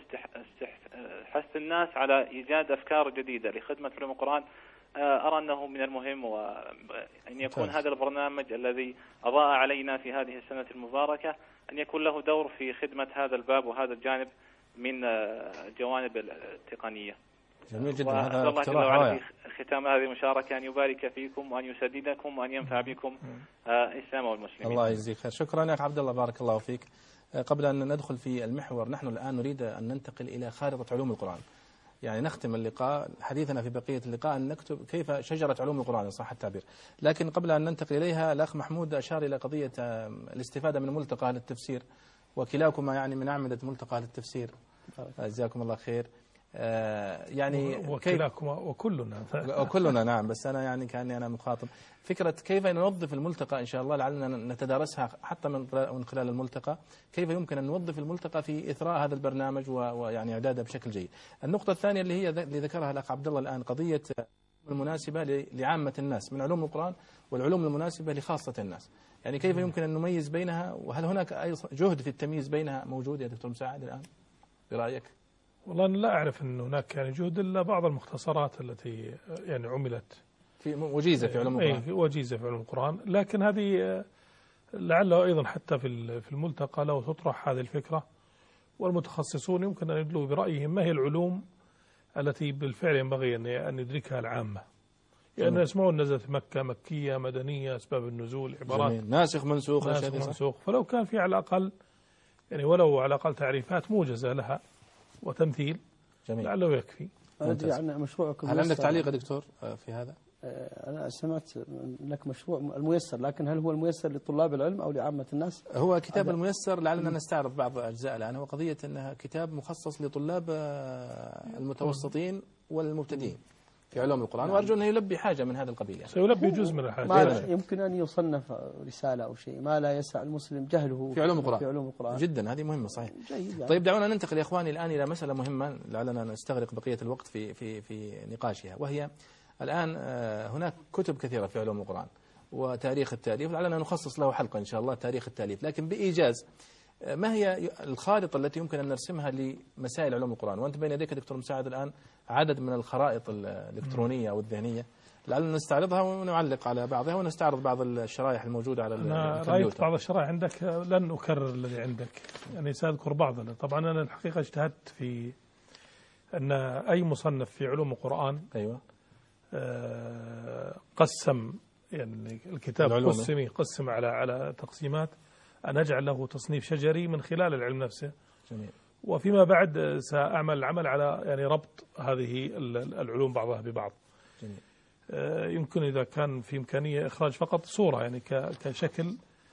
حث الناس على إيجاد أفكار جديدة لخدمة علوم القرآن. أرى أنه من المهم وأن يكون هذا البرنامج الذي أضاء علينا في هذه السنة المباركة أن يكون له دور في خدمة هذا الباب وهذا الجانب من جوانب التقنية. جميل جدا، هذا اقتراح رائع. في ختام هذه المشاركة أن يبارك فيكم وأن يسددكم وأن ينفع بكم الإسلام والمسلمين. الله يجزيك خير. شكرا يا عبد الله، بارك الله فيك. قبل أن ندخل في المحور، نحن الآن نريد أن ننتقل إلى خارطة علوم القرآن، يعني نختم اللقاء حديثنا في بقية اللقاء أن نكتب كيف شجرة علوم القرآن إن صح التعبير. لكن قبل أن ننتقل إليها، الأخ محمود أشار إلى قضية الاستفادة من ملتقى للتفسير، وكلاكما يعني من أعمدة ملتقى للتفسير، جزاكم الله خير. يعني وكلاكما وكلنا نعم، بس أنا يعني كأني أنا مخاطب. فكرة كيف نوظف الملتقى إن شاء الله، لعلنا نتدارسها حتى من خلال الملتقى، كيف يمكن أن نوظف الملتقى في إثراء هذا البرنامج ويعني إعداده بشكل جيد. النقطة الثانية اللي ذكرها الأخ عبد الله الآن، قضية المناسبة لعامة الناس من علوم القرآن والعلوم المناسبة لخاصة الناس، يعني كيف يمكن أن نميز بينها، وهل هناك أي جهد في التمييز بينها موجود يا دكتور مساعد الآن برأيك؟ والله أنا لا أعرف أن هناك يعني جهد إلا بعض المختصرات التي يعني عملت في وجيزة في علوم القرآن. وجيزة في علوم القرآن، لكن هذه لعله أيضا حتى في الملتقى لو تطرح هذه الفكرة والمتخصصون يمكن أن يدلوا برأيهم ما هي العلوم التي بالفعل ينبغي أن يدركها العامة. يعني يسمعون نزلت مكة، مكية، مدنية، أسباب النزول، عبارات ناسخ منسوخ، فلو كان في على الأقل يعني ولو على الأقل تعريفات موجزة لها وتمثيل جميل. لعله يكفي. يعني مشروعكم هل عندك تعليق يا دكتور في هذا؟ أنا سمعت لك مشروع الميسر، لكن هل هو الميسر لطلاب العلم أو لعامة الناس؟ هو كتاب الميسر لعلنا نستعرض بعض أجزاء الآن. هو قضية أنها كتاب مخصص لطلاب المتوسطين والمبتدئين في علوم القرآن، وأرجو أنه يلبي حاجة من هذا القبيل يعني. سيلبي جزء من الحاجة. ما يمكن أن يصنف رسالة أو شيء ما لا يسع المسلم جهله في علوم القرآن. جدا هذه مهمة صحيح. يعني. طيب دعونا ننتقل يا إخواني الآن إلى مسألة مهمة لعلنا نستغرق بقية الوقت في نقاشها، وهي الآن هناك كتب كثيرة في علوم القرآن وتاريخ التأليف، لعلنا نخصص له حلقة إن شاء الله تاريخ التأليف، لكن بإيجاز ما هي الخارطة التي يمكن أن نرسمها لمسائل علوم القرآن؟ وأنت بين يديك دكتور مساعد الآن عدد من الخرائط الإلكترونية أو الذهنية، لعلنا نستعرضها ونعلق على بعضها ونستعرض بعض الشرائح الموجودة على الكمبيوتر. رأيت بعض الشرائح عندك، لن أكرر الذي عندك، يعني سأذكر بعضها. طبعا أنا الحقيقة اجتهدت في أن أي مصنف في علوم القرآن أيوة قسم يعني الكتاب قسم على تقسيمات، أن أجعل له تصنيف شجري من خلال العلم نفسه. جميل. وفيما بعد سأعمل العمل على يعني ربط هذه العلوم بعضها ببعض. جميل. يمكن إذا كان في إمكانية إخراج فقط صورة يعني كشكل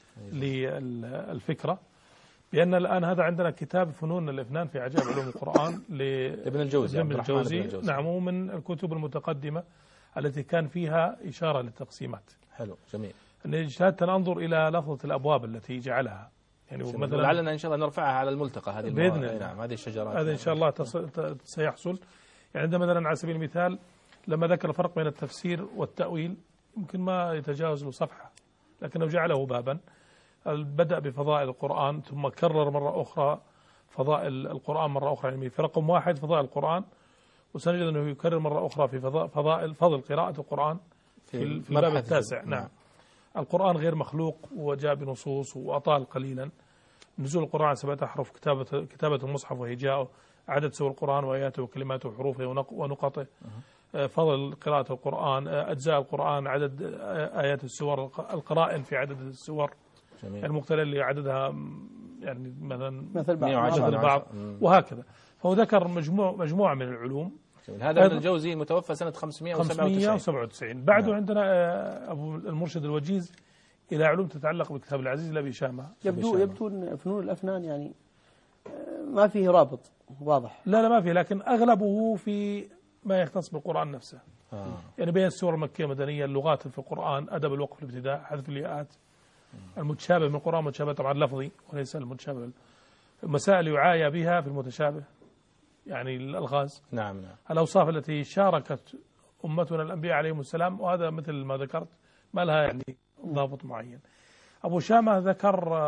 للفكرة، بأن الآن هذا عندنا كتاب فنون الإفنان في عجائب علوم القرآن لابن الجوزي. نعم، ومن الكتب المتقدمة التي كان فيها إشارة للتقسيمات. حلو جميل. اجتهدت أن أنظر إلى لفظة الأبواب التي جعلها، يعني مثلا لعلنا إن شاء الله نرفعها على الملتقى هذه بإذن الله. نعم هذه الشجرات هذا إن شاء الله سيحصل. يعني عندما مثلا على سبيل المثال لما ذكر الفرق بين التفسير والتأويل يمكن ما يتجاوز له صفحة، لكنه جعله بابا. بدأ بفضائل القرآن ثم كرر مرة أخرى فضائل القرآن مرة أخرى، يعني في رقم 1 فضائل القرآن، وسنجد أنه يكرر مرة أخرى في فضل قراءة القرآن في الباب التاسع. نعم. القرآن غير مخلوق وجاء بنصوص وأطال قليلا. نزول القرآن على 7 أحرف، كتابة المصحف وهجاؤه، عدد سور القرآن وآياته وكلماته وحروفه ونقطه، فضل قراءة القرآن، أجزاء القرآن، عدد آيات السور، القرائن في عدد السور المختلفة اللي عددها يعني مثل بعض وهكذا. فهو ذكر مجموعة من العلوم. هذا ابن الجوزي متوفى سنة 597. بعده عندنا أبو المرشد الوجيز إلى علوم تتعلق بالكتاب العزيز لأبي شامة. يبدو أن فنون الأفنان يعني ما فيه رابط واضح. لا ما فيه، لكن أغلبه في ما يختص بالقرآن نفسه. يعني بين السور المكية المدنية، اللغات في القرآن، أدب الوقف الابتداء، حذف الياءات، المتشابه من القرآن متشابه طبعا لفظي وليس المتشابه، المسائل يعايا بها في المتشابه يعني الألغاز. نعم. الأوصاف التي شاركت أمتنا الأنبياء عليهم السلام، وهذا مثل ما ذكرت ما لها يعني ضابط معين. أبو شامة ذكر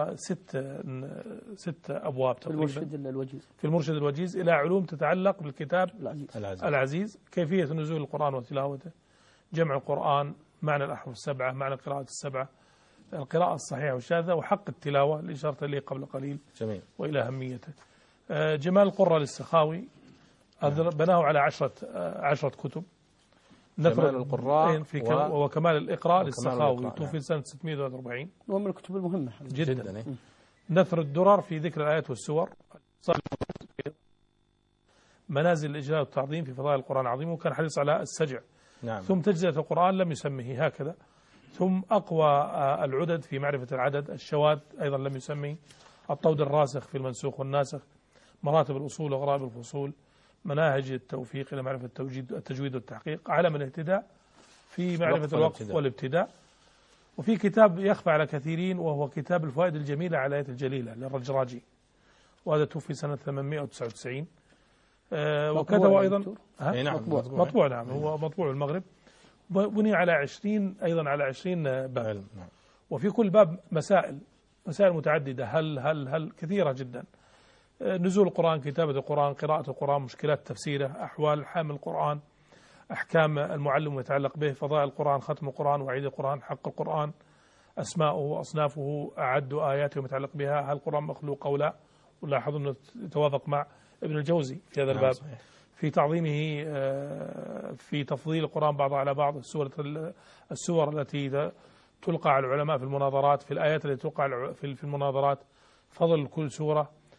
6 أبواب تقريبا في المرشد الوجيز إلى علوم تتعلق بالكتاب العزيز، كيفية نزول القرآن وتلاوته، جمع القرآن، معنى الأحرف السبعة، معنى القراءة السبعة، القراءة الصحيحة والشاذة، وحق التلاوة اللي أشرت إليه قبل قليل. جميل. وإلى أهميته. جمال القرة للسخاوي بناه على 10 كتب. جمال القراء وكمال الإقراء للسخاوي، توفي سنة 643، وهو من الكتب المهمة جدا. نثر الدرر في ذكر الآيات والسور، منازل الإجلال والتعظيم في فضائل القرآن العظيم، وكان حريص على السجع. نعم. ثم تجزئة القرآن لم يسميه هكذا. ثم أقوى العدد في معرفة العدد، الشواذ أيضا لم يسميه، الطود الراسخ في المنسوخ والناسخ، مراتب الأصول وغرائب الفصول، مناهج التوفيق إلى معرفة التجويد والتحقيق، علم الاهتداء في معرفة الوقف والابتداء. وفي كتاب يخفى على كثيرين وهو كتاب الفوائد الجميلة على الآيات الجليلة للرجراجي، وهذا توفي سنة 899. وكتب أيضا مطبوع. نعم، هو مطبوع المغرب، بني على 20 أيضا على 20 باب. وفي كل باب مسائل متعددة، هل كثيرة جدا. نزول القرآن، كتابة القرآن، قراءة القرآن، مشكلات تفسيره، أحوال حامل القرآن، أحكام المعلم ويتعلق به، فضائل القرآن، ختم القرآن، وعيد القرآن، حق القرآن، أسماؤه وأصنافه، أعد آياته ويتعلق بها، هل القرآن مخلوق أو لا. ولاحظ أنه يتوافق مع ابن الجوزي في هذا الباب. في تعظيمه، في تفضيل القرآن بعضها على بعض، السور التي تلقى على العلماء في المناظرات، في الآيات التي تلقى في المناظرات، فضل كل سورة،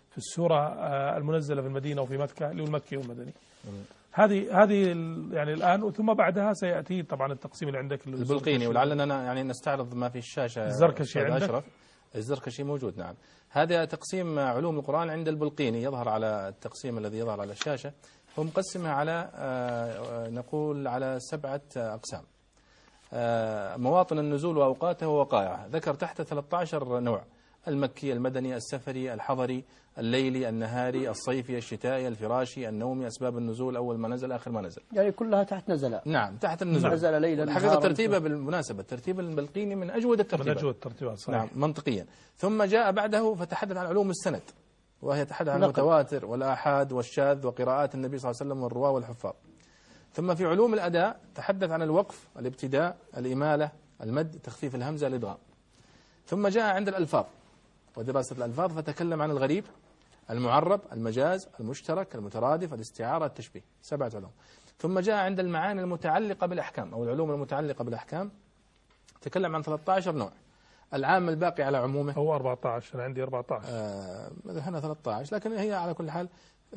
في السورة المنزلة في المدينة وفي مكة اللي هو المكي والمدني. هذه يعني الآن، ثم بعدها سيأتي طبعا التقسيم اللي عندك البلقيني، ولعلنا يعني نستعرض ما في الشاشة. الزركشي عندك؟ أشرف الزركشي موجود، نعم. هذا تقسيم علوم القرآن عند البلقيني، يظهر على التقسيم الذي يظهر على الشاشة. هو مقسمها على نقول على 7 أقسام. مواطن النزول وأوقاته ووقائعه، ذكر تحت 13 نوع: المكي، المدني، السفري، الحضري، الليلي، النهاري، الصيفي، الشتائي، الفراشي، النومي، أسباب النزول، أول ما نزل، آخر ما نزل. يعني كلها تحت نزل. نعم تحت النزول. نزل ليلا. الحقيقة ترتيبه بالمناسبة ترتيب البلقيني من أجود الترتيبات. من أجود الترتيبات صحيح. نعم منطقيا. ثم جاء بعده فتحدث عن علوم السند، وهي تحدث عن المتواتر والآحاد والشاذ وقراءات النبي صلى الله عليه وسلم والرواة والحفاظ. ثم في علوم الأداء تحدث عن الوقف، الابتداء، الإمالة، المد، تخفيف الهمزة، الإدغام. ثم جاء عند الألفاظ ودراسة الألفاظ فتكلم عن الغريب، المعرب، المجاز، المشترك، المترادف، الاستعارة، التشبيه، 7 علوم. ثم جاء عند المعاني المتعلقة بالأحكام أو العلوم المتعلقة بالأحكام، تكلم عن 13 نوع: العام الباقي على عمومه. هو 14، أنا عندي 14. هنا 13، لكن هي على كل حال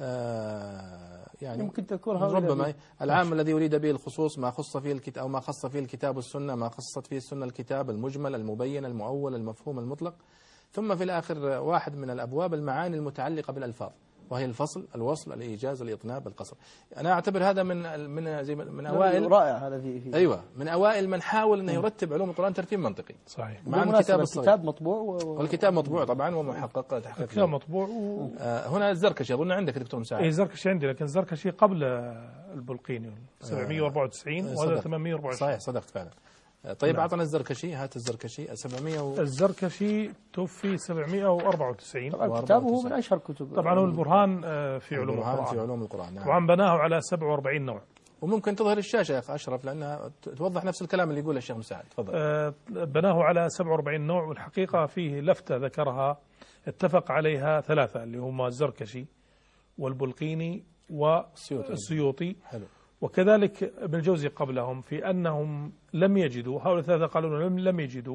يعني يمكن تذكرها ربما العام الذي يريد به الخصوص، ما خص فيه الكتاب أو ما خص فيه الكتاب والسنة، ما خصت فيه السنة الكتاب، المجمل، المبين، المؤول، المفهوم، المطلق. ثم في الآخر واحد من الأبواب المعاني المتعلقة بالألفاظ، وهي الفصل، الوصل، الإيجاز، الإطناب، القصر. أنا أعتبر هذا من أوائل، رائع هذا في أيوة، من أوائل من حاول أنه يرتب علوم القرآن ترتيب منطقي. صحيح. مع الكتاب مطبوع والكتاب مطبوع طبعا ومحقق تحقيق. الكتاب مطبوع هنا الزركشي أظن عندك دكتور مساعد. الزركشي عندي، لكن الزركشي قبل البلقيني 794 وهذا 824. صحيح صدقت فعلا. طيب أعطنا الزركشي، هات الزركشي 700 الزركشي توفي 794. طبعا كتابه من أشهر كتب. طبعا هو البرهان في علوم القرآن. في علوم القرآن نعم. طبعا بناه على 47 نوع. وممكن تظهر الشاشة يا أخ أشرف لأنها توضح نفس الكلام اللي يقوله الشيخ مساعد. تفضل. بناه على 47 نوع، والحقيقة فيه لفتة ذكرها اتفق عليها 3 اللي هما الزركشي والبلقيني والسيوطي. حلو. وكذلك ابن الجوزي قبلهم في أنهم لم يجدوا، هؤلاء 3 قالوا لم يجدوا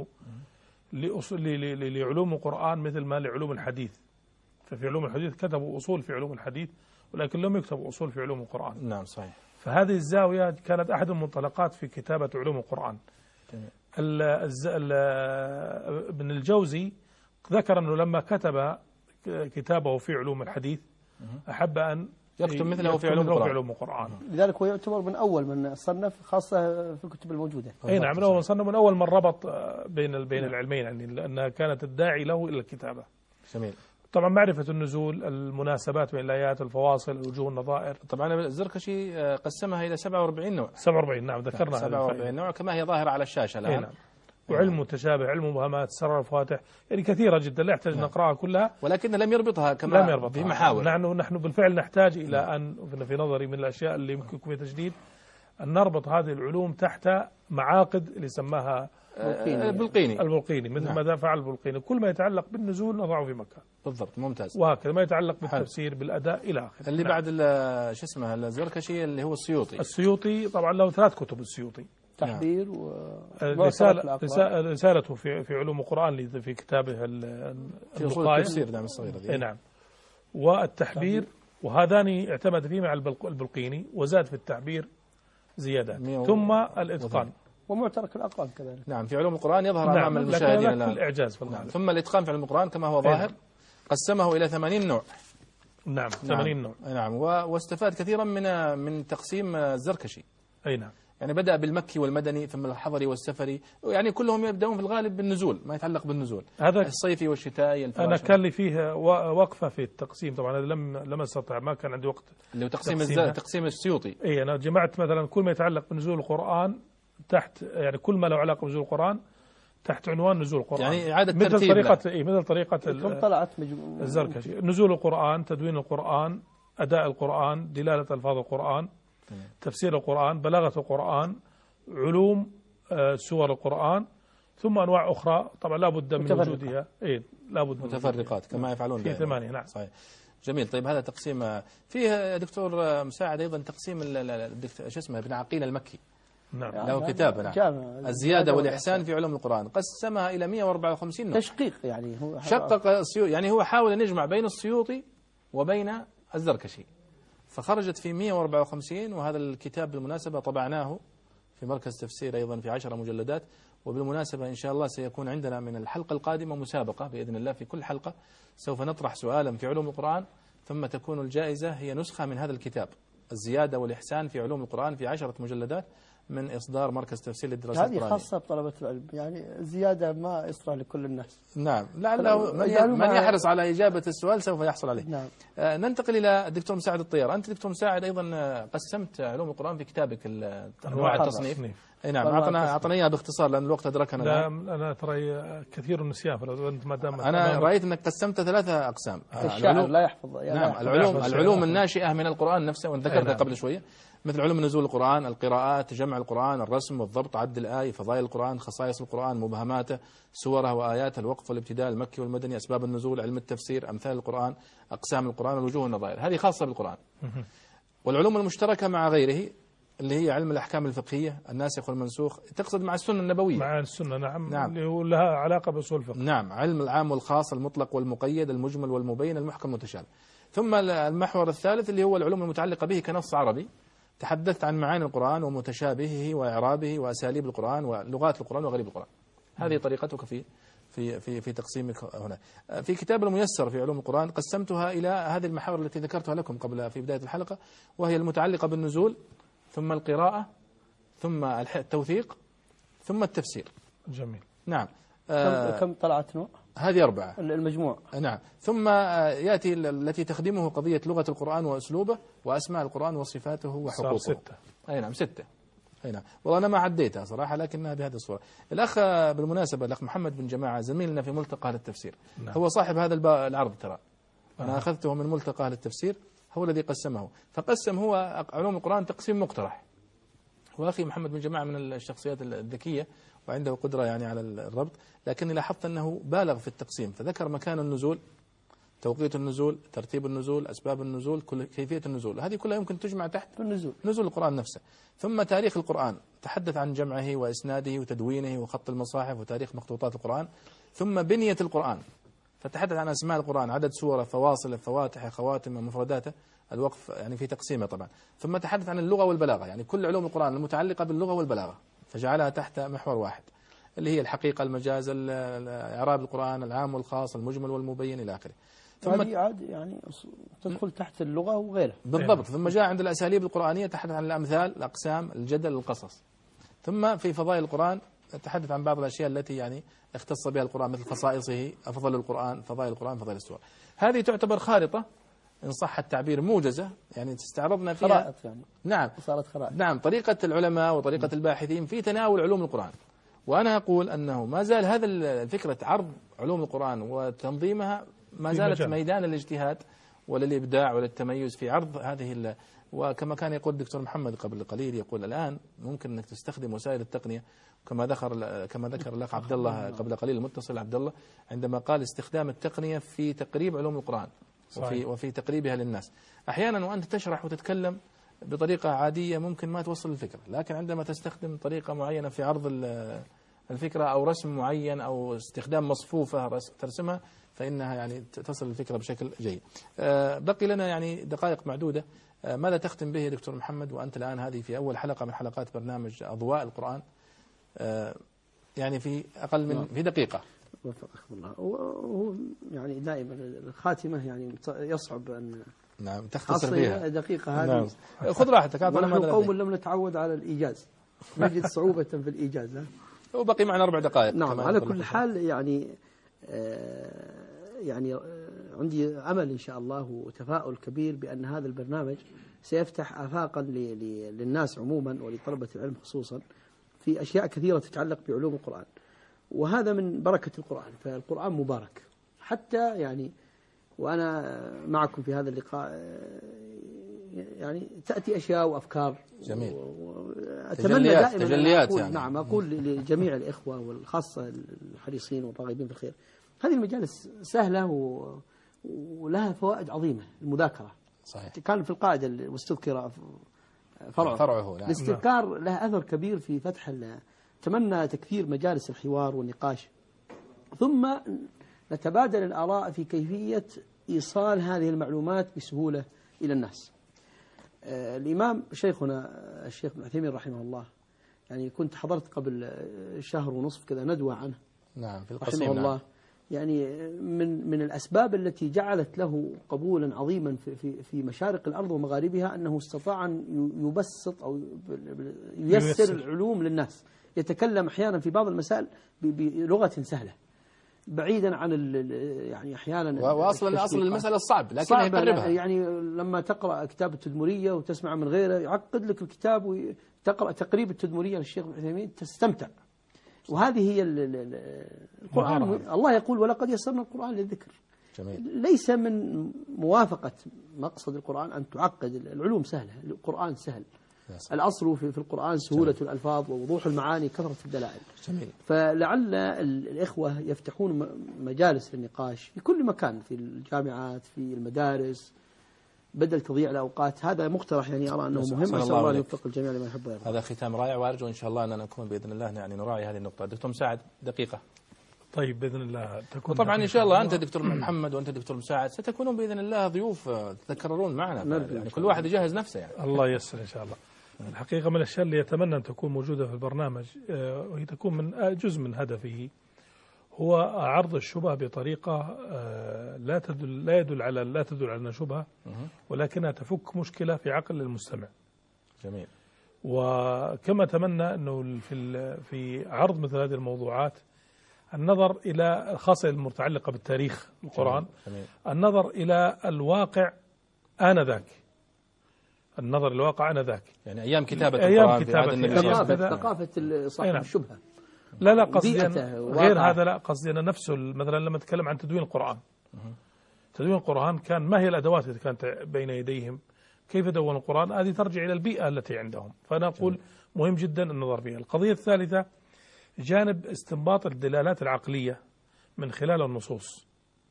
لعلوم القرآن مثل ما لعلوم الحديث. ففي علوم الحديث كتبوا أصول في علوم الحديث، ولكن لم يكتبوا أصول في علوم القرآن. نعم صحيح. فهذه الزاوية كانت أحد المنطلقات في كتابة علوم القرآن. ابن الجوزي ذكر أنه لما كتب كتابه في علوم الحديث أحب أن يكتب مثله في علوم القرآن. لذلك هو يعتبر من أول من صنف، خاصة في الكتب الموجودة. أي نعم، من أول من صنف، من أول من ربط بين العلمين، يعني لأنها كانت الداعي له إلى الكتابة. جميل. طبعا معرفة النزول، المناسبات بين الآيات، الفواصل، وجوه النظائر. طبعا الزركشي قسمها إلى 47 نوع. 47 نعم ذكرنا 47 نوع كما هي ظاهرة على الشاشة الآن. نعم. وعلم متشابه، علم مبهمات، سرر الفواتح، يعني كثيرة جدا لا يحتاج نقرأها كلها، ولكن لم يربطها كما لم يربطها. في محاور. نحن بالفعل نحتاج إلى أن في نظري من الأشياء اللي يمكن فيها تجديد أن نربط هذه العلوم تحت معاقد اللي سماها البلقيني مثل ما فعل البلقيني. كل ما يتعلق بالنزول نضعه في مكان. بالضبط ممتاز. وهكذا ما يتعلق بالتفسير بالأداء إلى آخره. اللي بعد شو اسمه الزركشي اللي هو السيوطي طبعا له 3 كتب السيوطي. تحبير رسالته في علوم القرآن في كتابه في أصول التفسير نعم الصغيرة. نعم. والتحبير، وهذان اعتمد فيه مع البلقيني، وزاد في التحبير زيادات. ثم الإتقان ومعترك الأقوال كذلك. نعم في علوم القرآن يظهر أمام المشاهدين الآن. الإعجاز في الغالب. نعم. ثم الإتقان في علم القرآن كما هو ظاهر قسمه إلى 80 نوع. نعم 80 نوع. نعم واستفاد كثيرا من تقسيم الزركشي. أي نعم. يعني بدأ بالمكي والمدني ثم الحضري والسفري، يعني كلهم يبدأون في الغالب بالنزول، ما يتعلق بالنزول، هذا الصيفي والشتائي الفراشي. أنا كان لي فيه وقفة في التقسيم، طبعا هذا لم أستطع، ما كان عندي وقت. اللي هو تقسيم السيوطي. أي أنا جمعت مثلا كل ما يتعلق بنزول القرآن تحت، يعني كل ما له علاقة بنزول القرآن تحت عنوان نزول القرآن، يعني إعادة مثل ترتيب طريقة مثل طريقة طلعت الزركشي. نزول القرآن، تدوين القرآن، أداء القرآن، دلالة ألفاظ القرآن، تفسير القرآن، بلاغة القرآن، علوم سور القرآن، ثم أنواع أخرى طبعا لا بد من وجودها. لا بد متفرقات كما يفعلون في 8. نعم صحيح. جميل. طيب هذا تقسيم. فيه دكتور مساعد أيضا تقسيم شو اسمه ابن عقيل المكي نعم. له كتاب. نعم. الزيادة والإحسان في علوم القرآن قسمها إلى 154 نوع. تشقيق يعني، هو شقق السيوطي، يعني هو حاول أن يجمع بين السيوطي وبين الزركشي، فخرجت في 154. وهذا الكتاب بالمناسبة طبعناه في مركز تفسير أيضا في 10 مجلدات. وبالمناسبة إن شاء الله سيكون عندنا من الحلقة القادمة مسابقة بإذن الله. في كل حلقة سوف نطرح سؤالا في علوم القرآن، ثم تكون الجائزة هي نسخة من هذا الكتاب الزيادة والإحسان في علوم القرآن في 10 مجلدات من إصدار مركز تفسير للدراسات القرآنية. هذه خاصة بطلبة العلم، يعني زيادة ما يصلح لكل الناس. نعم، لعله من يحرص على إجابة السؤال سوف يحصل عليه. نعم. ننتقل إلى الدكتور مساعد الطيار. أنت دكتور مساعد أيضا قسمت علوم القرآن في كتابك أنواع التصنيف. أي نعم، أعطنا إياها باختصار لأن الوقت أدركنا. لا أنا ترى كثير النسيان، فأنت ما دام أنا رأيت أنك قسمت 3 أقسام. الشاعر لا يحفظ. نعم، العلوم الناشئة من القرآن نفسه، وأنت ذكرتها قبل شوية، مثل علوم نزول القرآن، القراءات، جمع القرآن، الرسم والضبط، عد الآية، فضائل القرآن، خصائص القرآن، مبهماته، سوره وآياته، الوقف والابتداء، المكي والمدني، أسباب النزول، علم التفسير، أمثال القرآن، أقسام القرآن، الوجوه والنظائر. هذه خاصة بالقرآن. والعلوم المشتركة مع غيره اللي هي علم الأحكام الفقهية، الناسخ والمنسوخ، تقصد مع السنة النبوية. مع السنة. نعم. اللي هو لها علاقة بأصول الفقه. نعم، علم العام والخاص، المطلق والمقيد، المجمل والمبين، المحكم والمتشابه. ثم المحور الثالث اللي هو العلوم المتعلقة به كنص عربي، تحدثت عن معاني القرآن ومتشابهه وإعرابه وأساليب القرآن ولغات القرآن وغريب القرآن. هذه طريقتك في تقسيمك هنا. في كتاب الميسر في علوم القرآن قسمتها إلى هذه المحاور التي ذكرتها لكم قبل في بداية الحلقة، وهي المتعلقة بالنزول، ثم القراءة، ثم التوثيق، ثم التفسير. جميل. نعم. كم طلعت نوع؟ هذه 4 المجموع. نعم. ثم يأتي التي تخدمه قضية لغة القرآن وأسلوبه وأسماء القرآن وصفاته وحقوقه. 6. أي نعم 6. أي نعم. والله أنا ما عديتها صراحة، لكنها بهذه الصورة. الأخ بالمناسبة الأخ محمد بن جماعة زميلنا في ملتقى للتفسير. نعم. هو صاحب هذا العرض ترى. أنا أخذته من ملتقى للتفسير، هو الذي قسمه. فقسم هو علوم القرآن تقسيم مقترح. وأخي محمد بن جماعة من الشخصيات الذكية وعنده قدرة يعني على الربط، لكني لاحظت أنه بالغ في التقسيم، فذكر مكان النزول، توقيت النزول، ترتيب النزول، أسباب النزول، كيفية النزول، هذه كلها يمكن تجمع تحت نزول القرآن نفسه. ثم تاريخ القرآن، تحدث عن جمعه وإسناده وتدوينه وخط المصاحف وتاريخ مخطوطات القرآن. ثم بنية القرآن، فتحدث عن أسماء القرآن، عدد سوره، فواصل، فواتح، خواتم، مفرداته، الوقف يعني في تقسيمه طبعا. ثم تحدث عن اللغة والبلاغة، يعني كل علوم القرآن المتعلقة باللغة والبلاغة، فجعلها تحت محور واحد اللي هي الحقيقة، المجاز، إعراب القرآن، العام والخاص، المجمل والمبين إلى آخره. ثم عاد يعني تدخل تحت اللغة وغيرها بالضبط. ثم جاء عند الأساليب القرآنية تحدث عن الأمثال، الأقسام، الجدل، القصص. ثم في فضائل القرآن تحدث عن بعض الأشياء التي يعني اختص بها القرآن، مثل خصائصه، أفضل القرآن، فضائل القرآن، فضائل السور. هذه تعتبر خارطة إن صح التعبير، موجزة، يعني استعرضنا فيها خرائط يعني. نعم، صارت خرائط. نعم، طريقة العلماء وطريقة الباحثين في تناول علوم القرآن. وأنا أقول أنه ما زال هذا الفكرة عرض علوم القرآن وتنظيمها ما زالت ميدان الاجتهاد وللإبداع وللتميز في عرض هذه وكما كان يقول الدكتور محمد قبل قليل، يقول الآن ممكن أنك تستخدم وسائل التقنية كما ذكر الأخ عبد الله قبل قليل، المتصل عبد الله، عندما قال استخدام التقنية في تقريب علوم القرآن وفي تقريبها للناس. أحيانا وأنت تشرح وتتكلم بطريقة عادية ممكن ما توصل الفكرة، لكن عندما تستخدم طريقة معينة في عرض الفكرة أو رسم معين أو استخدام مصفوفة ترسمها، فإنها يعني تصل الفكرة بشكل جيد. بقي لنا يعني دقائق معدودة، ماذا تختم به يا دكتور محمد وأنت الآن هذه في أول حلقة من حلقات برنامج أضواء القرآن، يعني في أقل من في دقيقة؟ وفقكم الله. هو يعني دائما الخاتمة يعني يصعب أن نعم تختصر بها دقيقة هذه. نعم. خذ راحتك. نحن قوم لم نتعود على الإيجاز، نجد صعوبة في الإيجاز. وبقي معنا 4 دقائق. نعم، على كل حال يعني عندي أمل إن شاء الله وتفاؤل كبير بأن هذا البرنامج سيفتح آفاقا للناس عموما ولطلبة العلم خصوصا في أشياء كثيرة تتعلق بعلوم القرآن، وهذا من بركة القرآن. فالقرآن مبارك حتى يعني، وأنا معكم في هذا اللقاء يعني تأتي أشياء وأفكار جميل، أتمنى دائما تجليات أقول يعني. نعم، أقول لجميع الإخوة والخاصة الحريصين والراغبين في الخير، هذه المجالس سهلة ولها فوائد عظيمة. المذاكرة صحيح. كان في القاعدة واستذكر فرعه. نعم. الاستذكار له أثر كبير في فتح أتمنى تكثير مجالس الحوار والنقاش، ثم نتبادل الآراء في كيفية إيصال هذه المعلومات بسهولة إلى الناس. الإمام شيخنا الشيخ ابن عثيمين رحمه الله، يعني كنت حضرت قبل شهر ونصف كذا ندوة عنه. نعم في القصيم. رحمه الله. نعم. يعني من الأسباب التي جعلت له قبولا عظيما في مشارق الأرض ومغاربها أنه استطاع أن يبسط أو ييسر العلوم للناس. يتكلم أحيانا في بعض المسائل بلغة سهلة بعيدا عن يعني أحيانا وأصل المسألة الصعب لكنها يقربها. يعني لما تقرأ كتاب التدمرية وتسمع من غيره يعقد لك الكتاب، وتقرأ تقريب التدمرية للشيخ ابن عثيمين تستمتع. وهذه هي القرآن. الله يقول ولقد يسرنا القرآن للذكر. جميل. ليس من موافقة مقصد القرآن أن تعقد العلوم. سهلة، القرآن سهل. الأصل في القرآن سهولة الألفاظ ووضوح المعاني كثرة الدلائل. جميل. فلعل الإخوة يفتحون مجالس للنقاش في كل مكان، في الجامعات، في المدارس، بدل تضيع الأوقات. هذا مقترح يعني أرى أنه مهم. أسأل الله أن يوفق الجميع لما يحب ويرضى. هذا ختام رائع، وأرجو إن شاء الله أن نكون بإذن الله يعني نراعي هذه النقطة. دكتور مساعد دقيقة. طيب بإذن الله تكون. وطبعا إن شاء الله أنت دكتور محمد وأنت دكتور مساعد ستكونون بإذن الله ضيوف تتكررون معنا، يعني كل واحد يجهز نفسه يعني. الله ييسر إن شاء الله. الحقيقة من الأشياء اللي يتمنى أن تكون موجودة في البرنامج وهي تكون من جزء من هدفه هو عرض الشبهة بطريقة لا تدل على شبهة، ولكنها تفك مشكلة في عقل المستمع. جميل. وكما أتمنى أنه في عرض مثل هذه الموضوعات النظر إلى خاصة المتعلقة بالتاريخ القرآن. جميل. النظر إلى الواقع آنذاك، النظر الواقع آنذاك، يعني أيام كتابة القرآن في عهد النبي صلى الله عليه وسلم. ثقافة صاحب الشبهة. لا قصدي غير هذا، لا قصدي أنا نفسه مثلا لما أتكلم عن تدوين القرآن. تدوين القرآن كان ما هي الأدوات التي كانت بين يديهم؟ كيف دونوا القرآن؟ هذه ترجع إلى البيئة التي عندهم. فأنا أقول مهم جدا النظر فيها. القضية الثالثة جانب استنباط الدلالات العقلية من خلال النصوص،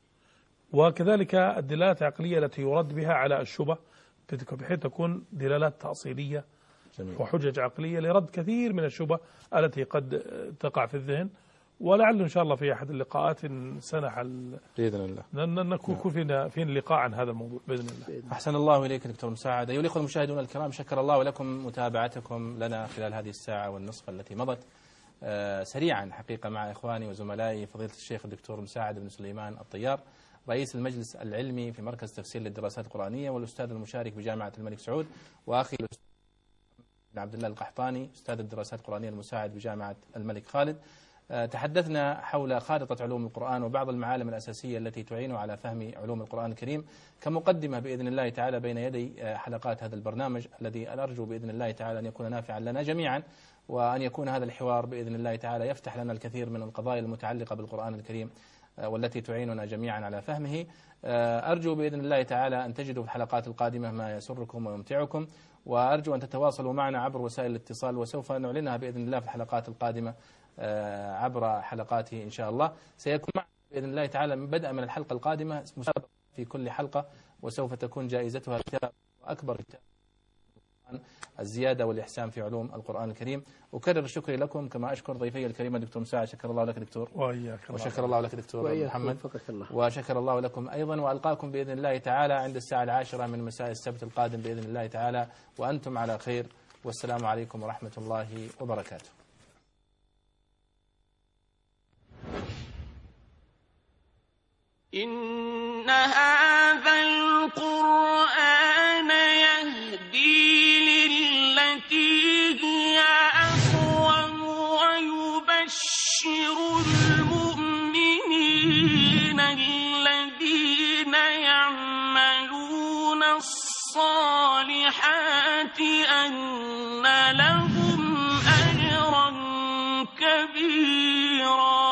وكذلك الدلالات العقلية التي يرد بها على الشبه بحيث تكون دلالات تأصيلية. جميل. وحجج عقلية لرد كثير من الشبه التي قد تقع في الذهن. ولعل إن شاء الله في أحد اللقاءات سنح بإذن الله نكون فينا لقاء عن هذا الموضوع بإذن الله. أحسن الله إليك دكتور مساعد. أيها الأخوة المشاهدون الكرام، شكر الله لكم متابعتكم لنا خلال هذه الساعة والنصف التي مضت. سريعا حقيقة مع إخواني وزملائي فضيلة الشيخ الدكتور مساعد بن سليمان الطيار رئيس المجلس العلمي في مركز تفسير للدراسات القرآنية، والأستاذ المشارك بجامعة الملك سعود، وأخي الأستاذ عبد الله القحطاني أستاذ الدراسات القرآنية المساعد بجامعة الملك خالد. تحدثنا حول خارطة علوم القرآن وبعض المعالم الأساسية التي تعين على فهم علوم القرآن الكريم كمقدمة بإذن الله تعالى بين يدي حلقات هذا البرنامج الذي أرجو بإذن الله تعالى أن يكون نافعا لنا جميعا، وأن يكون هذا الحوار بإذن الله تعالى يفتح لنا الكثير من القضايا المتعلقة بالقرآن الكريم والتي تعيننا جميعا على فهمه. أرجو بإذن الله تعالى أن تجدوا في الحلقات القادمة ما يسركم ويمتعكم، وأرجو أن تتواصلوا معنا عبر وسائل الاتصال، وسوف نعلنها بإذن الله في الحلقات القادمة عبر حلقاته إن شاء الله. سيكون معنا بإذن الله تعالى بدءا من الحلقة القادمة مسابقة في كل حلقة، وسوف تكون جائزتها كتاب أكبر كتاب الزيادة والإحسان في علوم القرآن الكريم. أكرر الشكر لكم كما أشكر ضيفي الكريم الدكتور مساعد. شكر الله لك دكتور، وشكر الله لك دكتور محمد، وشكر الله لكم أيضا، وألقاكم بإذن الله تعالى عند الساعة 10 من مساء السبت القادم بإذن الله تعالى، وأنتم على خير، والسلام عليكم ورحمة الله وبركاته. إن هذا القرآن يهدي للتي هي أقوم ويبشر المؤمنين الذين يعملون الصالحات أن لهم أجرا كبيرا.